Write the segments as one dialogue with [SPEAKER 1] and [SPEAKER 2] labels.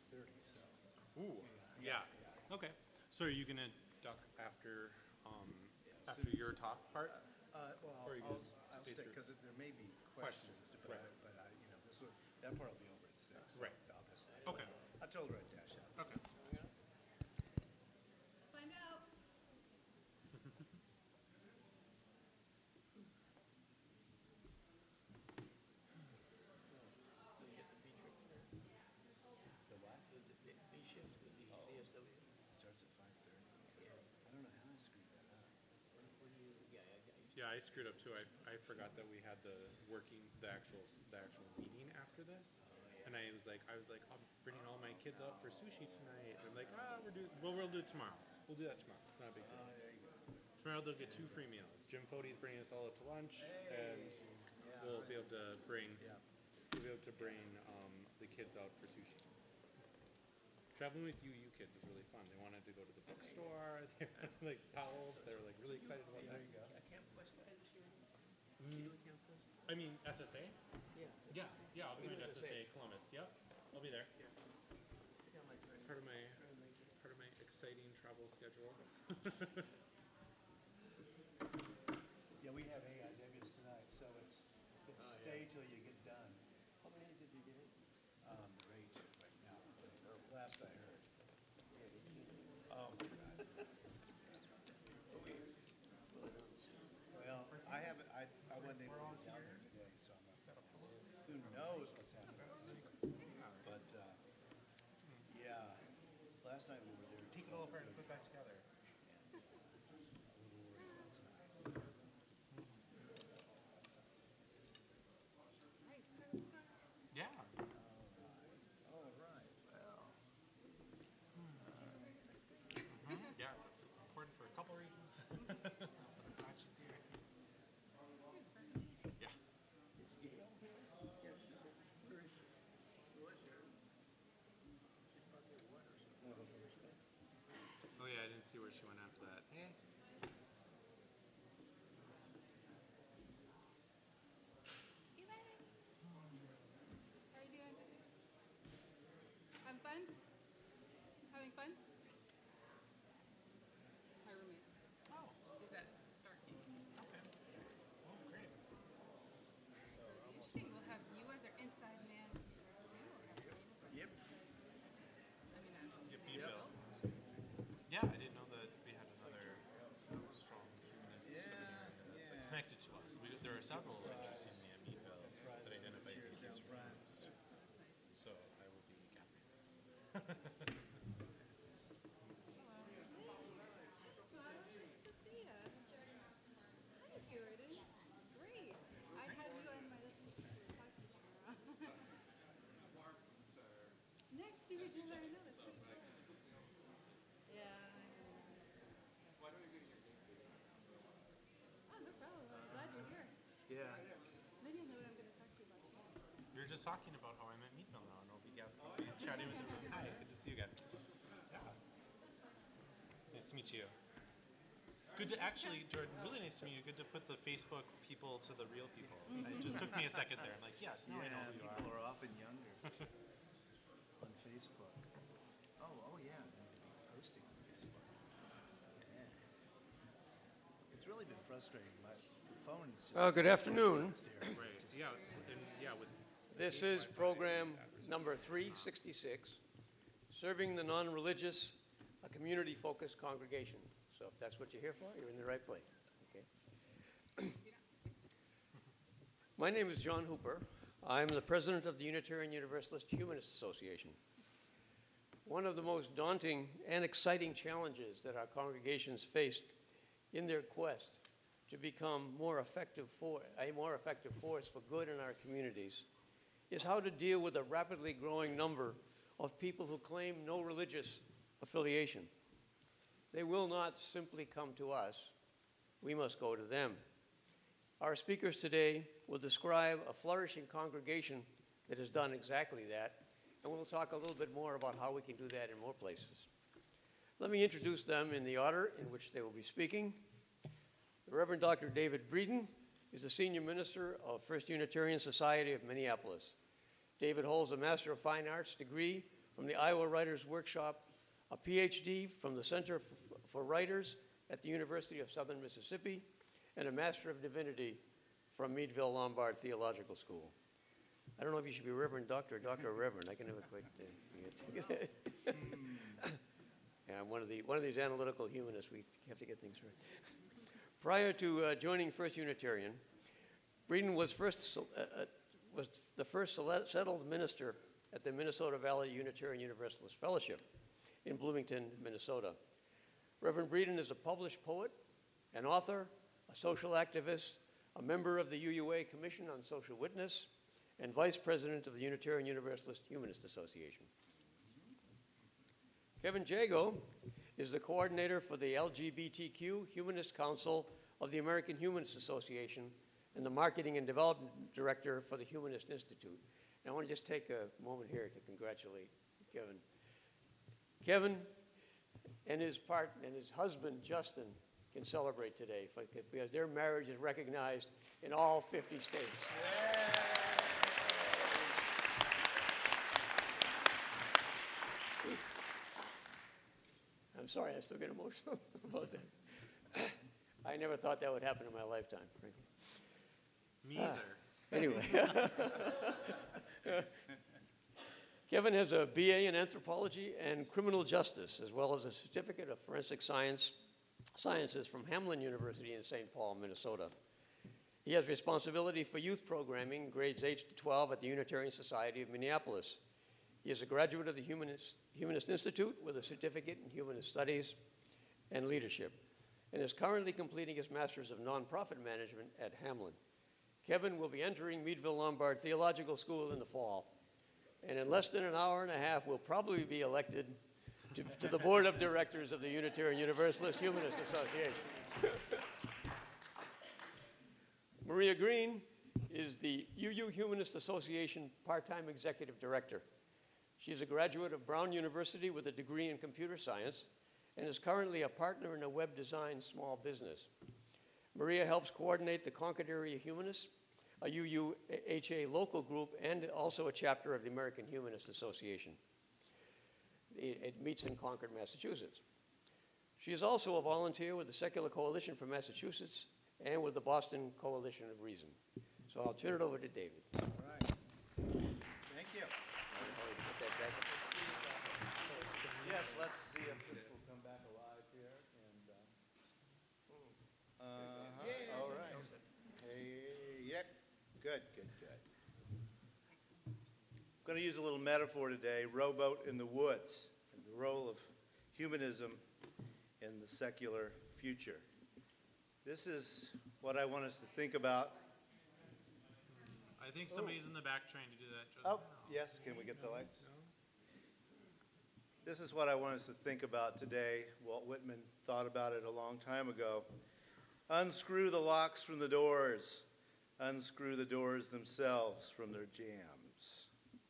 [SPEAKER 1] 5:30, so.
[SPEAKER 2] Ooh, yeah. Okay. So are you gonna duck after after your talk part?
[SPEAKER 1] Well,
[SPEAKER 2] Or you
[SPEAKER 1] I'll
[SPEAKER 2] just
[SPEAKER 1] I'll
[SPEAKER 2] stay
[SPEAKER 1] stick,
[SPEAKER 2] through?
[SPEAKER 1] because there may be questions, but
[SPEAKER 2] right.
[SPEAKER 1] that part will be over at 6. So
[SPEAKER 2] Right.
[SPEAKER 1] I'll just,
[SPEAKER 2] Okay.
[SPEAKER 1] I told her I'd dash out.
[SPEAKER 2] Okay.
[SPEAKER 3] Find out.
[SPEAKER 1] It starts at 5:30. I don't know how I screwed that up.
[SPEAKER 2] Yeah, I screwed up too. I forgot that we had the actual meeting after this, and I was like, I'm bringing all my kids out for sushi tonight. And I'm like, we'll do it tomorrow. We'll do that tomorrow. It's not a big deal.
[SPEAKER 1] There you go.
[SPEAKER 2] Tomorrow they'll get 2 free meals. Jim Fody's bringing us all out to lunch, and we'll be able to bring the kids out for sushi. Traveling with you kids is really fun. They wanted to go to the bookstore. They had, like Powell's. They were like really excited about that.
[SPEAKER 1] There you go.
[SPEAKER 2] I mean SSA. Yeah. I'll be in SSA Columbus. Yep, I'll be there. Part of my exciting travel schedule.
[SPEAKER 1] Yeah, we have AIWs tonight, so it's stay till you get done.
[SPEAKER 4] How many did you get in?
[SPEAKER 1] The rate right now, last I heard. Oh, my God. Well, I haven't, I wasn't able to get down there today, so who knows what's happening. But, yeah, last night we were there.
[SPEAKER 2] Take it all apart and put it back together. Yeah.
[SPEAKER 1] All right, well.
[SPEAKER 2] Yeah, it's important for a couple reasons. Glad she's here. Yeah. Oh yeah, I didn't see where she went after that. Hey.
[SPEAKER 3] Eli, how are you doing? Having fun? Having fun? My roommate.
[SPEAKER 2] Oh,
[SPEAKER 3] She's at Starkey.
[SPEAKER 2] okay. Oh, great.
[SPEAKER 3] So it'll be interesting. We'll have you as our inside man at Starkey. We'll have me as our
[SPEAKER 1] Yep.
[SPEAKER 3] I mean,
[SPEAKER 2] Yep, Bill. Yeah, I didn't know that we had another strong humanist that's connected to us. There are several interesting in Meadville that identify as atheist groups. So I will be Catherine.
[SPEAKER 3] Nice to see you. Hi, Jordan. Great. I had you on my list to talk to tomorrow. Next to each other, I know that's pretty cool. Yeah, I know. Oh, no problem. I'm glad you're here.
[SPEAKER 1] Yeah.
[SPEAKER 3] Maybe I know what I'm going to talk to you about tomorrow.
[SPEAKER 2] We were just talking about how I'm at Meadville now, and I'll be chatting with you. Hi, good to see you again. Yeah. Nice to meet you. Good to actually, Jordan, really nice to meet you. Good to put the Facebook people to the real people. It just took me a second there. I'm like, yes, now I know who you
[SPEAKER 1] People
[SPEAKER 2] are.
[SPEAKER 1] are often younger on Facebook. Oh yeah, they need to be posting on Facebook. Yeah. It's really been frustrating. My phone's just.
[SPEAKER 5] Well, good afternoon.
[SPEAKER 2] Right. Yeah. And yeah, with
[SPEAKER 5] This is program number 366, Serving the Non-Religious, a community-focused congregation. So if that's what you're here for, you're in the right place. Okay. My name is John Hooper. I'm the president of the Unitarian Universalist Humanist Association. One of the most daunting and exciting challenges that our congregations faced in their quest to become a more effective force for good in our communities is how to deal with a rapidly growing number of people who claim no religious affiliation. They will not simply come to us. We must go to them. Our speakers today will describe a flourishing congregation that has done exactly that, and we'll talk a little bit more about how we can do that in more places. Let me introduce them in the order in which they will be speaking. The Reverend Dr. David Breeden is the Senior Minister of First Unitarian Society of Minneapolis. David holds a Master of Fine Arts degree from the Iowa Writers Workshop, a PhD from the Center for Writers at the University of Southern Mississippi, and a Master of Divinity from Meadville Lombard Theological School. I don't know if you should be Reverend Doctor or Doctor or Reverend. I can never quite yeah, I'm one of these analytical humanists. We have to get things right. Prior to joining First Unitarian, Breeden was the first settled minister at the Minnesota Valley Unitarian Universalist Fellowship in Bloomington, Minnesota. Reverend Breeden is a published poet, an author, a social activist, a member of the UUA Commission on Social Witness, and vice president of the Unitarian Universalist Humanist Association. Kevin Jago is the coordinator for the LGBTQ Humanist Council of the American Humanist Association and the marketing and development director for the Humanist Institute. And I want to just take a moment here to congratulate Kevin. Kevin and his husband, Justin, can celebrate today because their marriage is recognized in all 50 states. I'm sorry, I still get emotional about that. I never thought that would happen in my lifetime, frankly.
[SPEAKER 2] Me either.
[SPEAKER 5] Anyway. Kevin has a BA in anthropology and criminal justice, as well as a certificate of forensic sciences from Hamline University in St. Paul, Minnesota. He has responsibility for youth programming, grades 8 to 12 at the Unitarian Society of Minneapolis. He is a graduate of the Humanist Institute with a certificate in Humanist Studies and Leadership, and is currently completing his Master's of Nonprofit Management at Hamline. Kevin will be entering Meadville Lombard Theological School in the fall, and in less than an hour and a half will probably be elected to the Board of Directors of the Unitarian Universalist Humanist Association. Maria Green is the UU Humanist Association part-time executive director. She is a graduate of Brown University with a degree in computer science and is currently a partner in a web design small business. Maria helps coordinate the Concord Area Humanists, a UUHA local group, and also a chapter of the American Humanist Association. It meets in Concord, Massachusetts. She is also a volunteer with the Secular Coalition for Massachusetts and with the Boston Coalition of Reason. So I'll turn it over to David.
[SPEAKER 1] All right. Thank you. Yes, let's see if this will come back alive here. And, all right. Hey, yeah. Good. I'm going to use a little metaphor today, rowboat in the woods, and the role of humanism in the secular future. This is what I want us to think about.
[SPEAKER 2] I think somebody's in the back trying to do that. Just
[SPEAKER 1] Oh, yes, can we get the lights? This is what I want us to think about today. Walt Whitman thought about it a long time ago. Unscrew the locks from the doors. Unscrew the doors themselves from their jambs.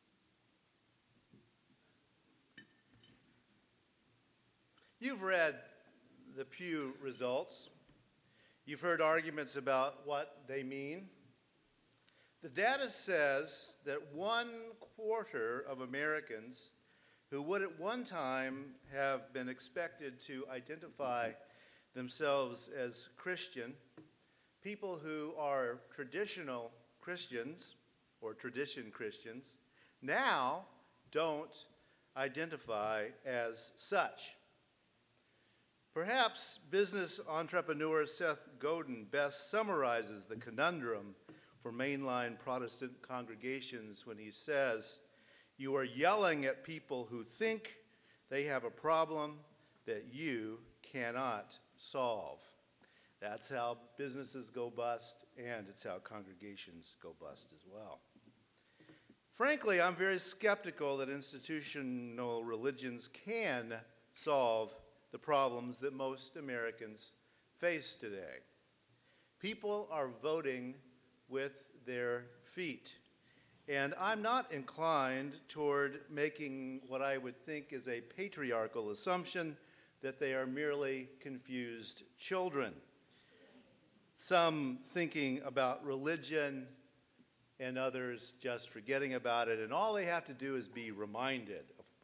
[SPEAKER 1] You've read the Pew results. You've heard arguments about what they mean. The data says that 1/4 of Americans who would at one time have been expected to identify themselves as Christian, people who are traditional Christians or tradition Christians, now don't identify as such. Perhaps business entrepreneur Seth Godin best summarizes the conundrum for mainline Protestant congregations when he says, "You are yelling at people who think they have a problem that you cannot solve." That's how businesses go bust, and it's how congregations go bust as well. Frankly, I'm very skeptical that institutional religions can solve the problems that most Americans face today. People are voting with their feet. And I'm not inclined toward making what I would think is a patriarchal assumption that they are merely confused children. Some thinking about religion and others just forgetting about it, and all they have to do is be reminded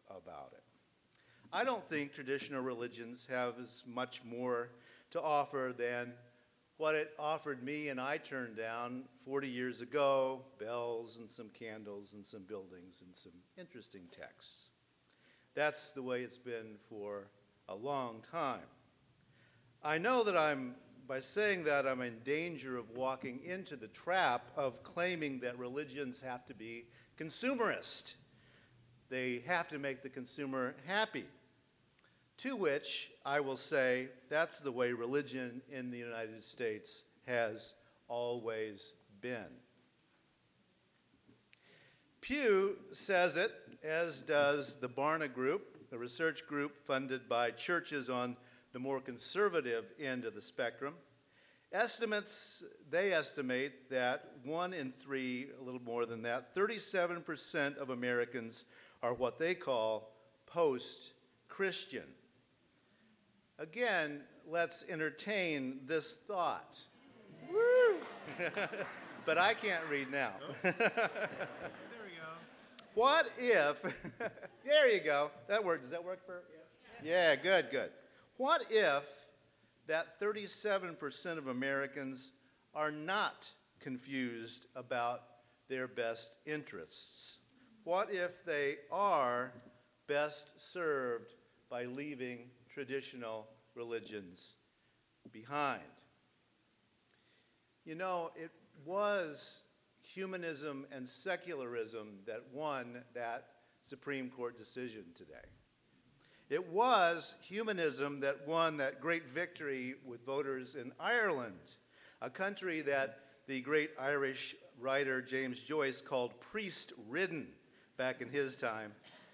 [SPEAKER 1] about it. I don't think traditional religions have as much more to offer than what it offered me and I turned down 40 years ago: bells and some candles and some buildings and some interesting texts. That's the way it's been for a long time. I know that by saying that, I'm in danger of walking into the trap of claiming that religions have to be consumerist. They have to make the consumer happy. To which I will say that's the way religion in the United States has always been. Pew says it, as does the Barna Group, a research group funded by churches on the more conservative end of the spectrum. They estimate that 1 in 3, a little more than that, 37% of Americans are what they call post-Christian. Again, let's entertain this thought. Woo! But I can't read now.
[SPEAKER 2] There we go.
[SPEAKER 1] What if, there you go, that worked. Does that work for? Yeah, good. What if that 37% of Americans are not confused about their best interests? What if they are best served by leaving traditional religions behind? You know, it was humanism and secularism that won that Supreme Court decision today. It was humanism that won that great victory with voters in Ireland, a country that the great Irish writer James Joyce called priest-ridden back in his time.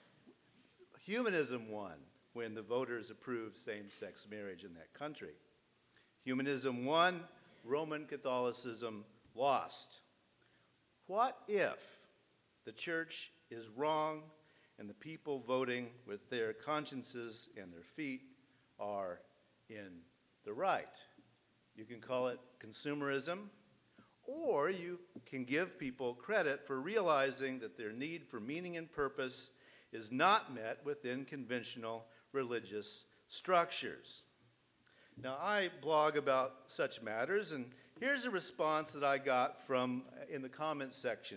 [SPEAKER 1] Humanism won when the voters approved same-sex marriage in that country. Humanism won, Roman Catholicism lost. What if the church is wrong and the people voting with their consciences and their feet are in the right? You can call it consumerism, or you can give people credit for realizing that their need for meaning and purpose is not met within conventional religious structures. Now, I blog about such matters, and here's a response that I got from in the comments section.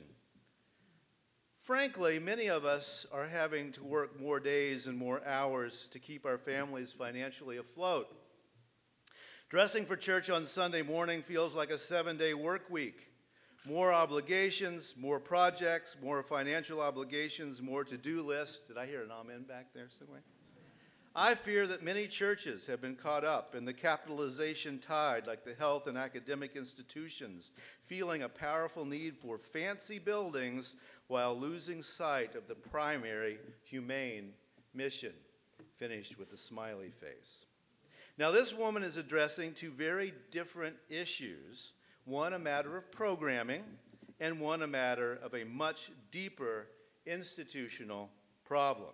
[SPEAKER 1] Frankly, many of us are having to work more days and more hours to keep our families financially afloat. Dressing for church on Sunday morning feels like a 7-day work week. More obligations, more projects, more financial obligations, more to-do lists. Did I hear an amen back there somewhere? I fear that many churches have been caught up in the capitalization tide, like the health and academic institutions, feeling a powerful need for fancy buildings while losing sight of the primary humane mission, finished with a smiley face. Now, this woman is addressing two very different issues, one a matter of programming and one a matter of a much deeper institutional problem.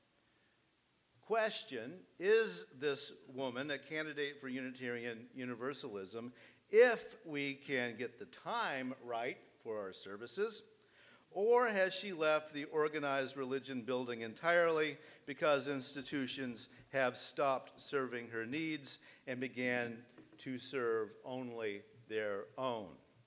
[SPEAKER 1] Question, is this woman a candidate for Unitarian Universalism if we can get the time right for our services? Or has she left the organized religion building entirely because institutions have stopped serving her needs and began to serve only their own?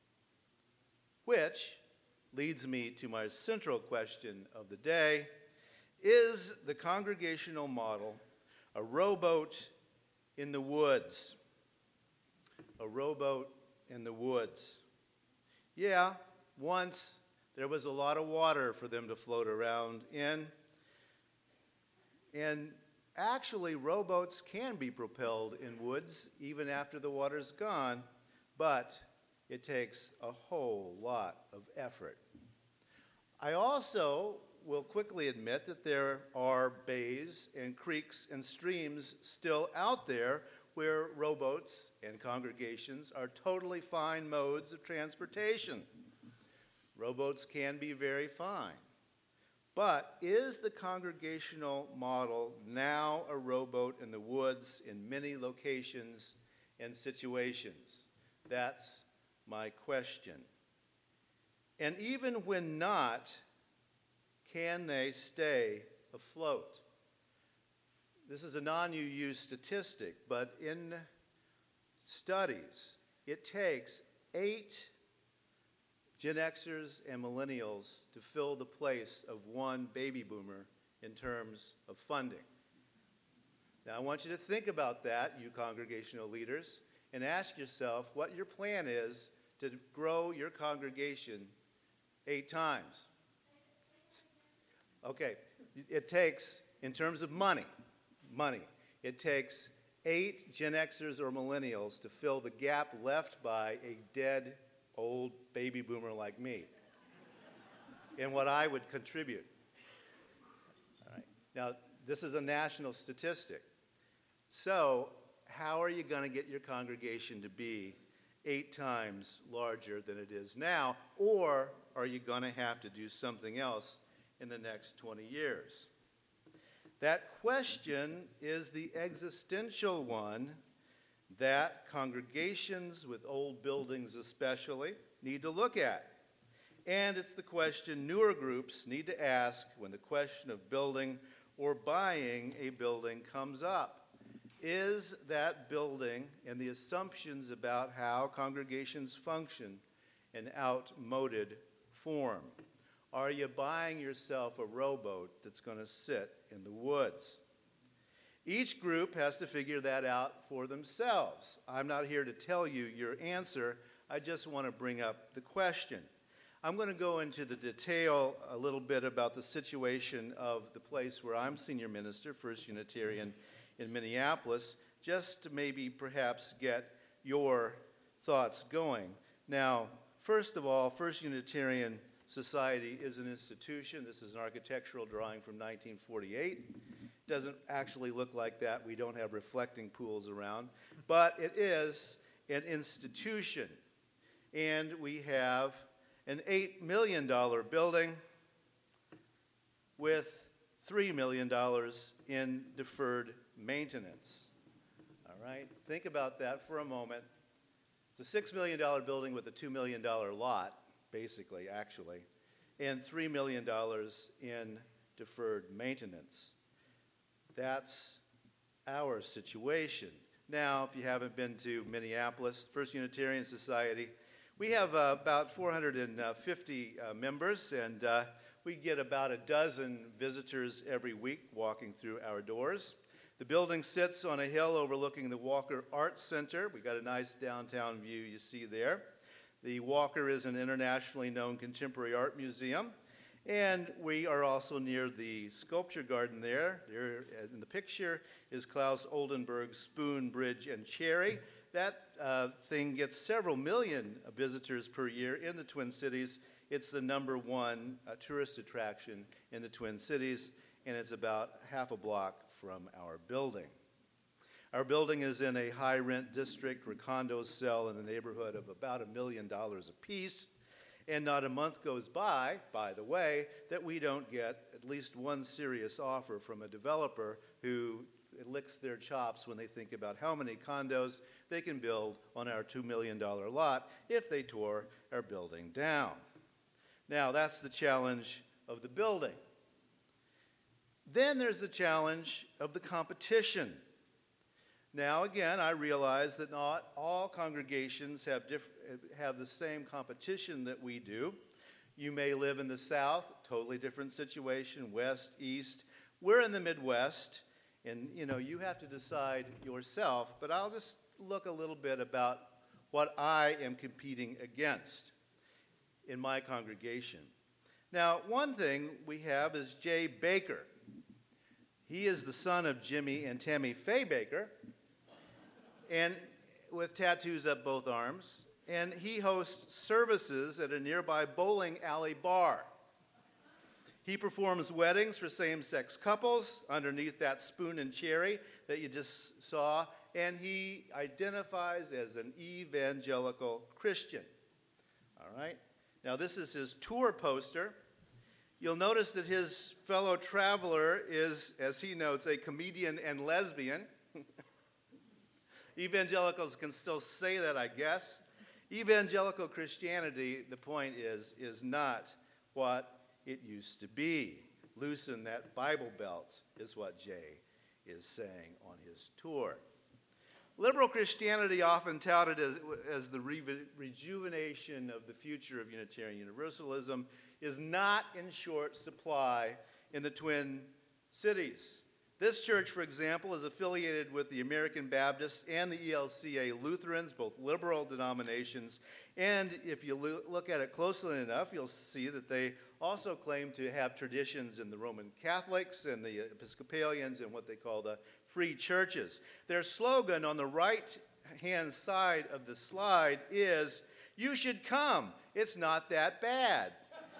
[SPEAKER 1] Which leads me to my central question of the day. Is the congregational model a rowboat in the woods? A rowboat in the woods. Yeah, once there was a lot of water for them to float around in. And actually, rowboats can be propelled in woods even after the water's gone, but it takes a whole lot of effort. I also will quickly admit that there are bays and creeks and streams still out there where rowboats and congregations are totally fine modes of transportation. Rowboats can be very fine. But is the congregational model now a rowboat in the woods in many locations and situations? That's my question. And even when not, can they stay afloat. This is a non-UU statistic, but in studies, it takes 8 Gen Xers and millennials to fill the place of one baby boomer in terms of funding. Now, I want you to think about that, you congregational leaders, and ask yourself what your plan is to grow your congregation 8 times. Okay, it takes, in terms of money, it takes 8 Gen Xers or millennials to fill the gap left by a dead old baby boomer like me and what I would contribute. All right. Now, this is a national statistic. So, how are you going to get your congregation to be 8 times larger than it is now? Or are you going to have to do something else in the next 20 years? That question is the existential one that congregations with old buildings especially need to look at. And it's the question newer groups need to ask when the question of building or buying a building comes up. Is that building and the assumptions about how congregations function an outmoded form? Are you buying yourself a rowboat that's going to sit in the woods? Each group has to figure that out for themselves. I'm not here to tell you your answer. I just want to bring up the question. I'm going to go into the detail a little bit about the situation of the place where I'm senior minister, First Unitarian in Minneapolis, just to maybe perhaps get your thoughts going. Now, first of all, First Unitarian Society is an institution. This is an architectural drawing from 1948. Doesn't actually look like that. We don't have reflecting pools around. But it is an institution. And we have an $8 million building with $3 million in deferred maintenance. All right? Think about that for a moment. It's a $6 million building with a $2 million lot, basically, actually, and $3 million in deferred maintenance. That's our situation. Now, if you haven't been to Minneapolis, First Unitarian Society, we have about 450 members, and we get about a dozen visitors every week walking through our doors. The building sits on a hill overlooking the Walker Art Center. We got a nice downtown view you see there. The Walker is an internationally known contemporary art museum. And we are also near the sculpture garden there. There in the picture is Klaus Oldenburg's Spoon, Bridge, and Cherry. That thing gets several million visitors per year in the Twin Cities. It's the #1 tourist attraction in the Twin Cities, and it's about half a block from our building. Our building is in a high-rent district where condos sell in the neighborhood of about $1 million apiece. And not a month goes by the way, that we don't get at least one serious offer from a developer who licks their chops when they think about how many condos they can build on our $2 million lot if they tore our building down. Now, that's the challenge of the building. Then there's the challenge of the competition. Now, again, I realize that not all congregations have the same competition that we do. You may live in the South, totally different situation, West, East. We're in the Midwest, and you have to decide yourself, but I'll just look a little bit about what I am competing against in my congregation. Now, one thing we have is Jay Baker. He is the son of Jimmy and Tammy Faye Baker, and with tattoos up both arms, and he hosts services at a nearby bowling alley bar. He performs weddings for same-sex couples underneath that Spoon and Cherry that you just saw, and he identifies as an evangelical Christian. All right? Now, this is his tour poster. You'll notice that his fellow traveler is, as he notes, a comedian and lesbian. Evangelicals can still say that, I guess. Evangelical Christianity, the point is not what it used to be. loosen that Bible belt, is what Jay is saying on his tour. Liberal Christianity, often touted as the rejuvenation of the future of Unitarian Universalism, is not in short supply in the Twin Cities. This church, for example, is affiliated with the American Baptists and the ELCA Lutherans, both liberal denominations. And if you look at it closely enough, you'll see that they also claim to have traditions in the Roman Catholics and the Episcopalians and what they call the free churches. Their slogan on the right-hand side of the slide is, "You should come. It's not that bad."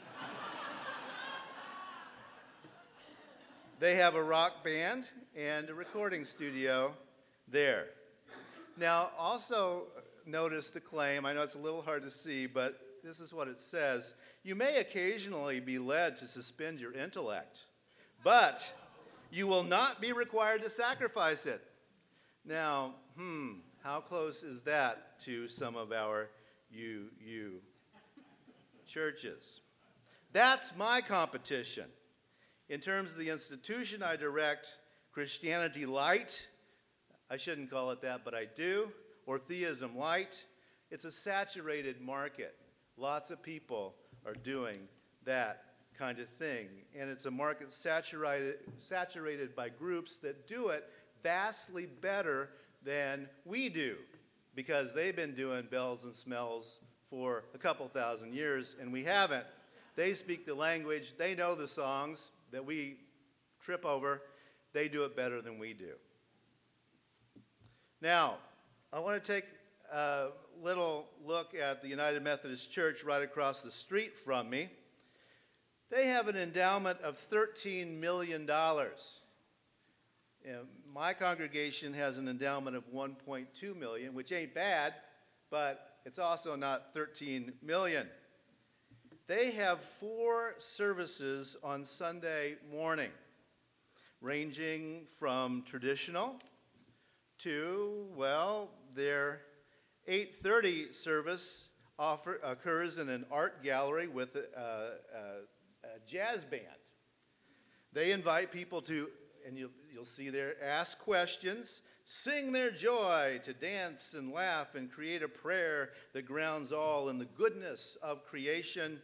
[SPEAKER 1] They have a rock band and a recording studio there. Now, also notice the claim. I know it's a little hard to see, but this is what it says. You may occasionally be led to suspend your intellect, but you will not be required to sacrifice it. Now, how close is that to some of our UU churches? That's my competition. In terms of the institution I direct, Christianity Light, I shouldn't call it that, but I do, or Theism Light, it's a saturated market. Lots of people are doing that kind of thing. And it's a market saturated by groups that do it vastly better than we do, because they've been doing bells and smells for a couple thousand years, and we haven't. They speak the language, they know the songs that we trip over. They do it better than we do. Now, I want to take a little look at the United Methodist Church right across the street from me. They have an endowment of $13 million. My congregation has an endowment of $1.2 million, which ain't bad, but it's also not $13 million. They have 4 services on Sunday morning, ranging from traditional to, their 8:30 service occurs in an art gallery with a jazz band. They invite people to, and you'll see there, ask questions, sing their joy, to dance and laugh and create a prayer that grounds all in the goodness of creation.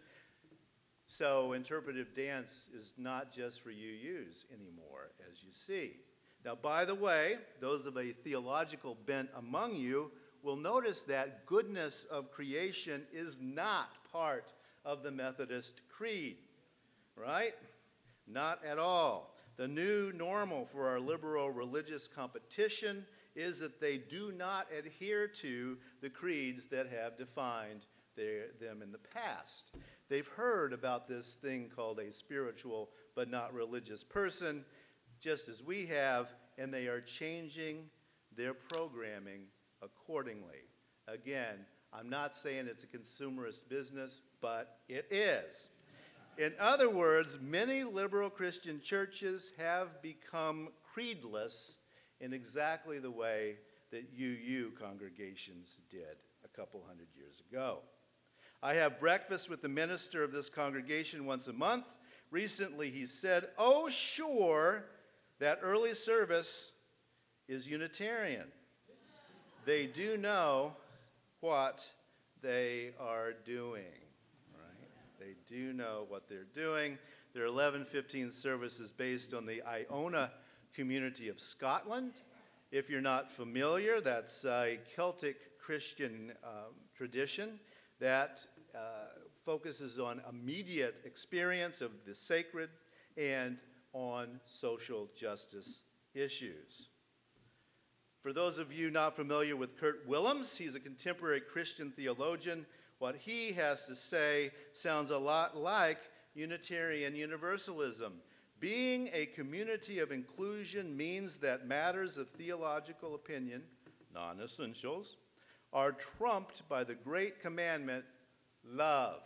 [SPEAKER 1] So interpretive dance is not just for UUs anymore, as you see. Now, by the way, those of a theological bent among you will notice that goodness of creation is not part of the Methodist creed, right? Not at all. The new normal for our liberal religious competition is that they do not adhere to the creeds that have defined them in the past. They've heard about this thing called a spiritual but not religious person, just as we have, and they are changing their programming accordingly. Again, I'm not saying it's a consumerist business, but it is. In other words, many liberal Christian churches have become creedless in exactly the way that UU congregations did a couple hundred years ago. I have breakfast with the minister of this congregation once a month. Recently he said, "Oh, sure, that early service is Unitarian. They do know what they are doing." Right? They do know what they're doing. Their 11:15 service is based on the Iona community of Scotland. If you're not familiar, that's a Celtic Christian tradition that focuses on immediate experience of the sacred and on social justice issues. For those of you not familiar with Kurt Willems, he's a contemporary Christian theologian. What he has to say sounds a lot like Unitarian Universalism. Being a community of inclusion means that matters of theological opinion, non-essentials, are trumped by the great commandment, love.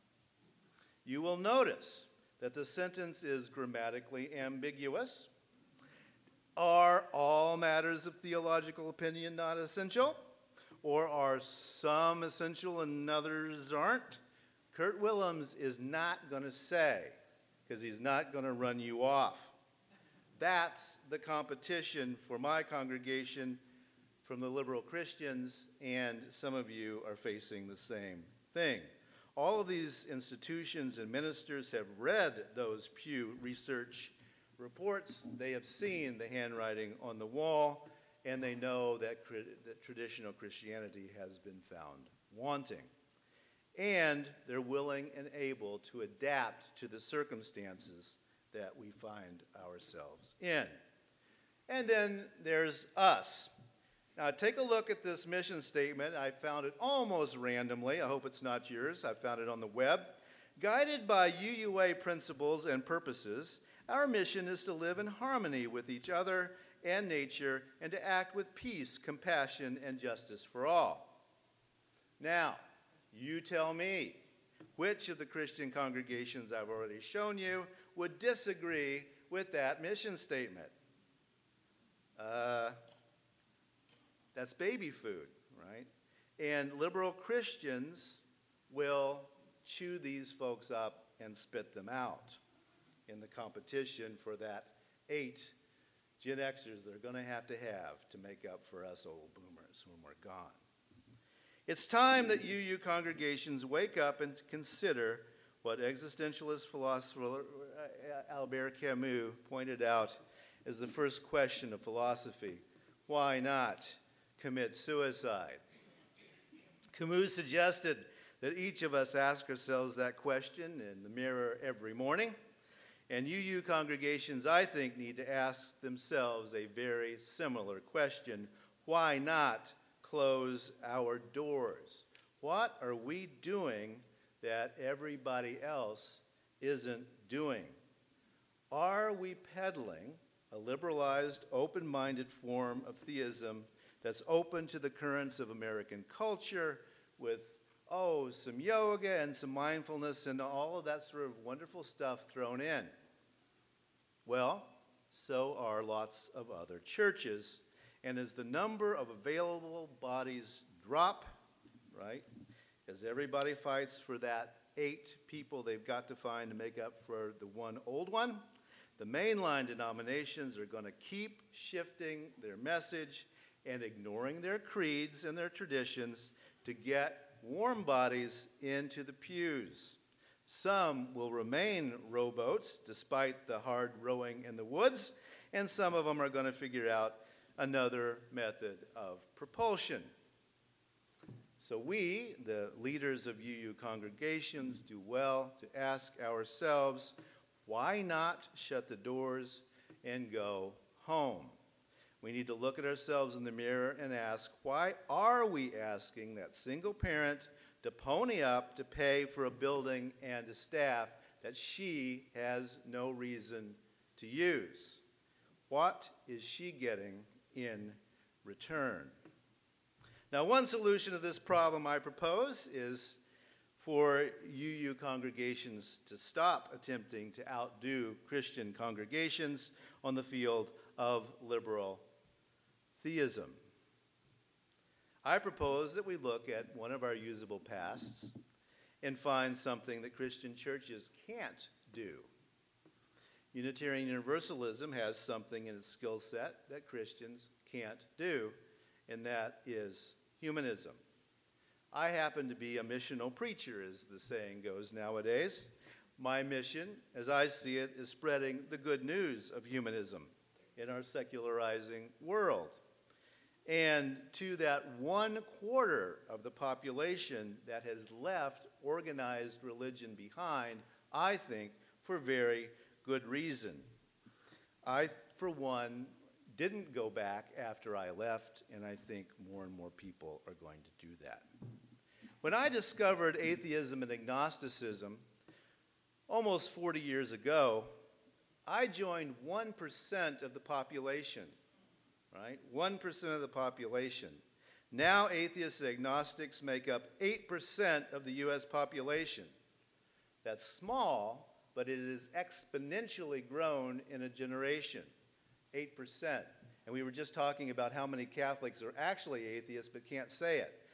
[SPEAKER 1] You will notice that the sentence is grammatically ambiguous. Are all matters of theological opinion not essential? Or are some essential and others aren't? Kurt Willems is not going to say, because he's not going to run you off. That's the competition for my congregation from the liberal Christians, and some of you are facing the same thing. All of these institutions and ministers have read those Pew Research reports. They have seen the handwriting on the wall, and they know that traditional Christianity has been found wanting. And they're willing and able to adapt to the circumstances that we find ourselves in. And then there's us. Now, take a look at this mission statement. I found it almost randomly. I hope it's not yours. I found it on the web. Guided by UUA principles and purposes, our mission is to live in harmony with each other and nature and to act with peace, compassion, and justice for all. Now, you tell me, which of the Christian congregations I've already shown you would disagree with that mission statement? That's baby food, right? And liberal Christians will chew these folks up and spit them out in the competition for that 8 Gen Xers they're going to have to make up for us old boomers when we're gone. It's time that UU congregations wake up and consider what existentialist philosopher Albert Camus pointed out as the first question of philosophy: why not commit suicide? Camus suggested that each of us ask ourselves that question in the mirror every morning, and UU congregations, I think, need to ask themselves a very similar question: why not close our doors? What are we doing that everybody else isn't doing? Are we peddling a liberalized, open-minded form of theism that's open to the currents of American culture with, some yoga and some mindfulness and all of that sort of wonderful stuff thrown in? Well, so are lots of other churches. And as the number of available bodies drop, right, as everybody fights for that 8 people they've got to find to make up for the one old one, the mainline denominations are going to keep shifting their message and ignoring their creeds and their traditions to get warm bodies into the pews. Some will remain rowboats despite the hard rowing in the woods, and some of them are going to figure out another method of propulsion. So we, the leaders of UU congregations, do well to ask ourselves, why not shut the doors and go home? We need to look at ourselves in the mirror and ask, why are we asking that single parent to pony up to pay for a building and a staff that she has no reason to use? What is she getting in return? Now, one solution to this problem I propose is for UU congregations to stop attempting to outdo Christian congregations on the field of liberal theism. I propose that we look at one of our usable pasts and find something that Christian churches can't do. Unitarian Universalism has something in its skill set that Christians can't do, and that is humanism. I happen to be a missional preacher, as the saying goes nowadays. My mission, as I see it, is spreading the good news of humanism in our secularizing world. And to that 1/4 of the population that has left organized religion behind, I think, for very good reason. I, for one, didn't go back after I left, and I think more and more people are going to do that. When I discovered atheism and agnosticism almost 40 years ago, I joined 1% of the population, right? 1% of the population. Now atheists and agnostics make up 8% of the U.S. population. That's small, but it has exponentially grown in a generation, 8%. And we were just talking about how many Catholics are actually atheists but can't say it.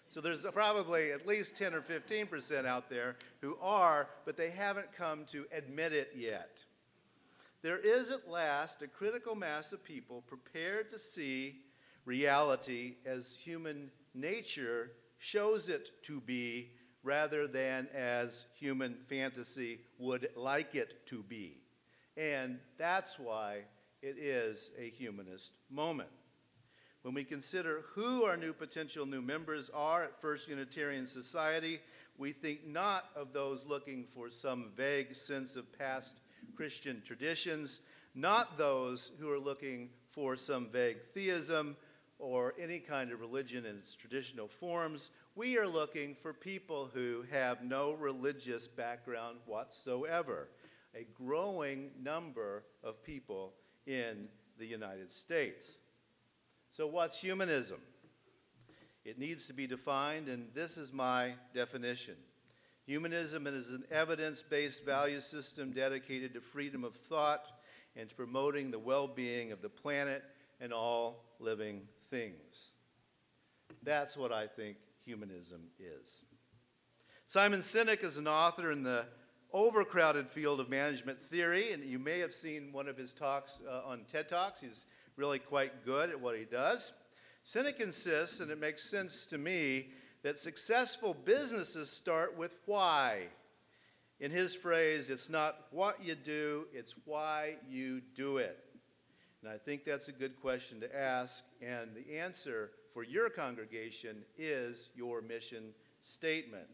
[SPEAKER 1] So there's probably at least 10 or 15% out there who are, but they haven't come to admit it yet. There is at last a critical mass of people prepared to see reality as human nature shows it to be, rather than as human fantasy would like it to be. And that's why it is a humanist moment. When we consider who our potential new members are at First Unitarian Society, we think not of those looking for some vague sense of past Christian traditions, not those who are looking for some vague theism or any kind of religion in its traditional forms. We are looking for people who have no religious background whatsoever, a growing number of people in the United States. So what's humanism? It needs to be defined, and this is my definition. Humanism is an evidence-based value system dedicated to freedom of thought and to promoting the well-being of the planet and all living things. That's what I think humanism is. Simon Sinek is an author in the overcrowded field of management theory, and you may have seen one of his talks on TED Talks. He's really quite good at what he does. Sinek insists, and it makes sense to me, that successful businesses start with why. In his phrase, it's not what you do, it's why you do it. And I think that's a good question to ask, and the answer for your congregation is your mission statement.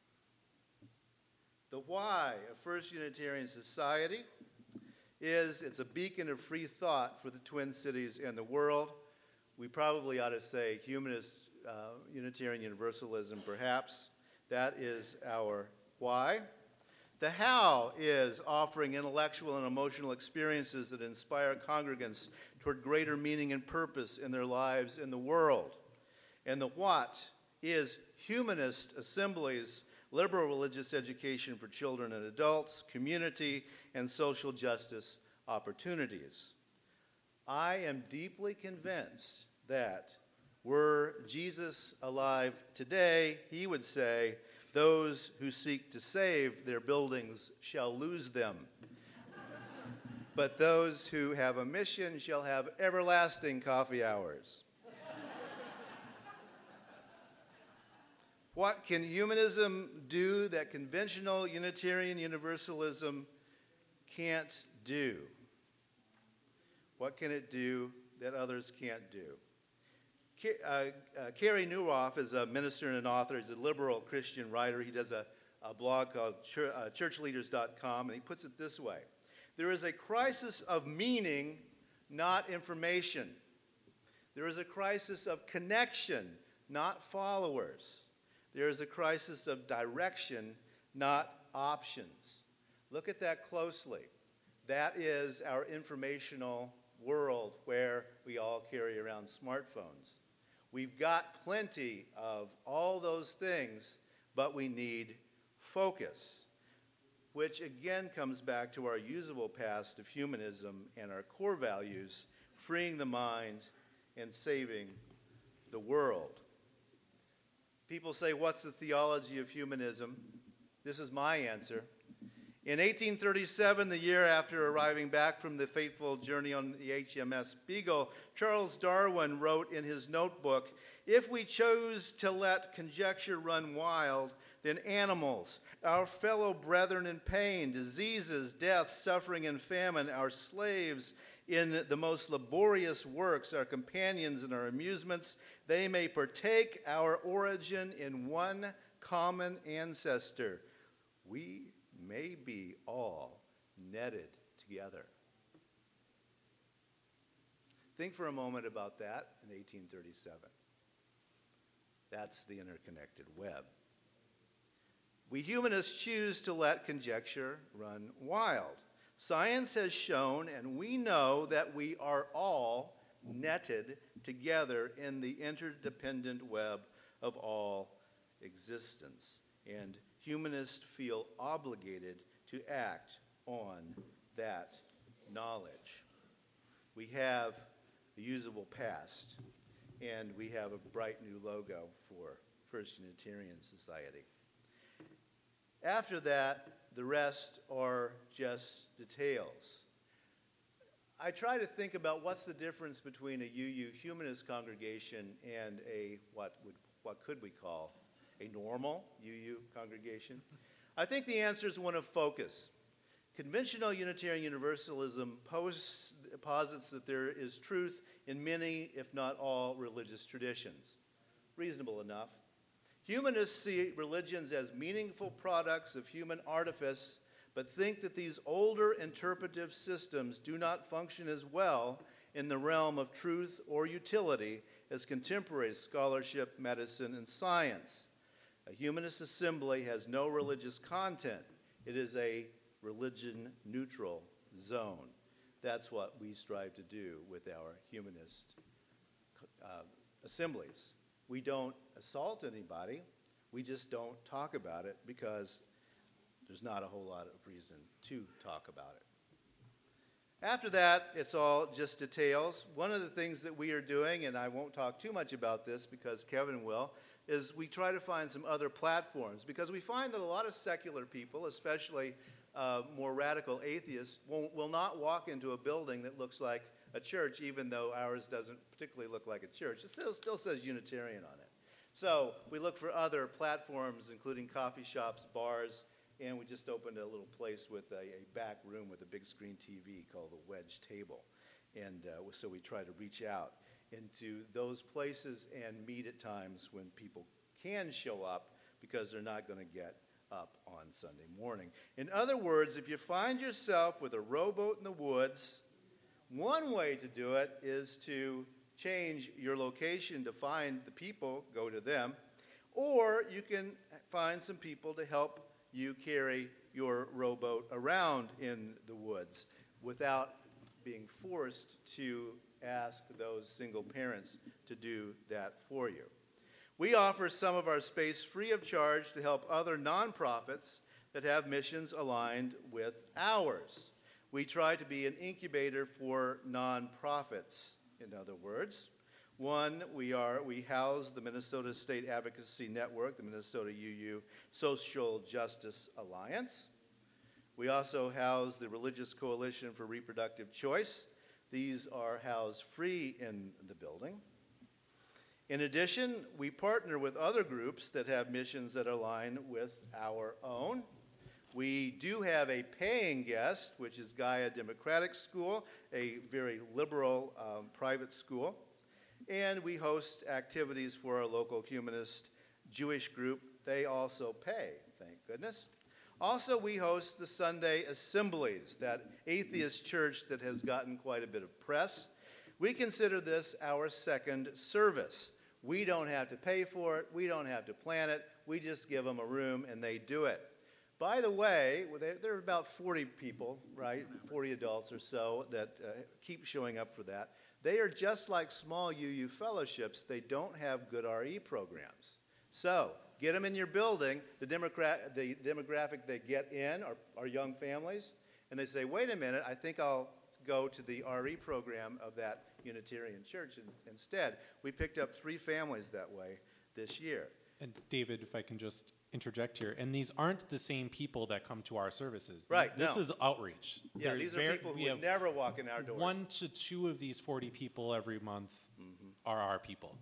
[SPEAKER 1] The why of First Unitarian Society is it's a beacon of free thought for the Twin Cities and the world. We probably ought to say humanist Unitarian Universalism, perhaps. That is our why. The how is offering intellectual and emotional experiences that inspire congregants toward greater meaning and purpose in their lives in the world. And the what is humanist assemblies, liberal religious education for children and adults, community, and social justice opportunities. I am deeply convinced that were Jesus alive today, he would say, "Those who seek to save their buildings shall lose them. But those who have a mission shall have everlasting coffee hours." What can humanism do that conventional Unitarian Universalism can't do? What can it do that others can't do? Carey Nieuwhof is a minister and an author. He's a liberal Christian writer. He does a blog called churchleaders.com, and he puts it this way. There is a crisis of meaning, not information. There is a crisis of connection, not followers. There is a crisis of direction, not options. Look at that closely. That is our informational world where we all carry around smartphones. We've got plenty of all those things, but we need focus, which again comes back to our usable past of humanism and our core values, freeing the mind and saving the world. People say, what's the theology of humanism? This is my answer. In 1837, the year after arriving back from the fateful journey on the HMS Beagle, Charles Darwin wrote in his notebook, "If we chose to let conjecture run wild, then animals, our fellow brethren in pain, diseases, death, suffering, and famine, our slaves in the most laborious works, our companions in our amusements, they may partake our origin in one common ancestor. We may be all netted together." Think for a moment about that in 1837. That's the interconnected web. We humanists choose to let conjecture run wild. Science has shown, and we know, that we are all netted together in the interdependent web of all existence. And humanists feel obligated to act on that knowledge. We have a usable past, and we have a bright new logo for First Unitarian Society. After that, the rest are just details. I try to think about what's the difference between a UU humanist congregation and a what could we call a normal UU congregation. I think the answer is one of focus. Conventional Unitarian Universalism posits that there is truth in many, if not all, religious traditions. Reasonable enough. Humanists see religions as meaningful products of human artifice, but think that these older interpretive systems do not function as well in the realm of truth or utility as contemporary scholarship, medicine, and science. A humanist assembly has no religious content. It is a religion-neutral zone. That's what we strive to do with our humanist assemblies. We don't assault anybody. We just don't talk about it because there's not a whole lot of reason to talk about it. After that, it's all just details. One of the things that we are doing, and I won't talk too much about this because Kevin will, is we try to find some other platforms because we find that a lot of secular people, especially more radical atheists, will not walk into a building that looks like a church, even though ours doesn't particularly look like a church. It still says Unitarian on it. So we look for other platforms, including coffee shops, bars, and we just opened a little place with a back room with a big screen TV called the Wedge Table. And so we try to reach out into those places and meet at times when people can show up because they're not going to get up on Sunday morning. In other words, if you find yourself with a rowboat in the woods, one way to do it is to change your location to find the people, go to them, or you can find some people to help you carry your rowboat around in the woods without being forced to ask those single parents to do that for you. We offer some of our space free of charge to help other nonprofits that have missions aligned with ours. We try to be an incubator for nonprofits, in other words. One, we house the Minnesota State Advocacy Network, the Minnesota UU Social Justice Alliance. We also house the Religious Coalition for Reproductive Choice. These are housed free in the building. In addition, we partner with other groups that have missions that align with our own. We do have a paying guest, which is Gaia Democratic School, a very liberal private school. And we host activities for our local humanist Jewish group. They also pay, thank goodness. Also, we host the Sunday Assemblies, that atheist church that has gotten quite a bit of press. We consider this our second service. We don't have to pay for it. We don't have to plan it. We just give them a room and they do it. By the way, there are about 40 people, right, 40 adults or so that keep showing up for that. They are just like small UU fellowships. They don't have good RE programs. So get them in your building. The demographic they get in are young families. And they say, wait a minute, I think I'll go to the RE program of that Unitarian church instead. We picked up 3 families that way this year.
[SPEAKER 2] And David, if I can just interject here, and these aren't the same people that come to our services.
[SPEAKER 1] Right,
[SPEAKER 2] This
[SPEAKER 1] no.
[SPEAKER 2] is outreach.
[SPEAKER 1] Yeah, these are people who would never walk in our doors.
[SPEAKER 2] 1 to 2 of these 40 people every month are our people.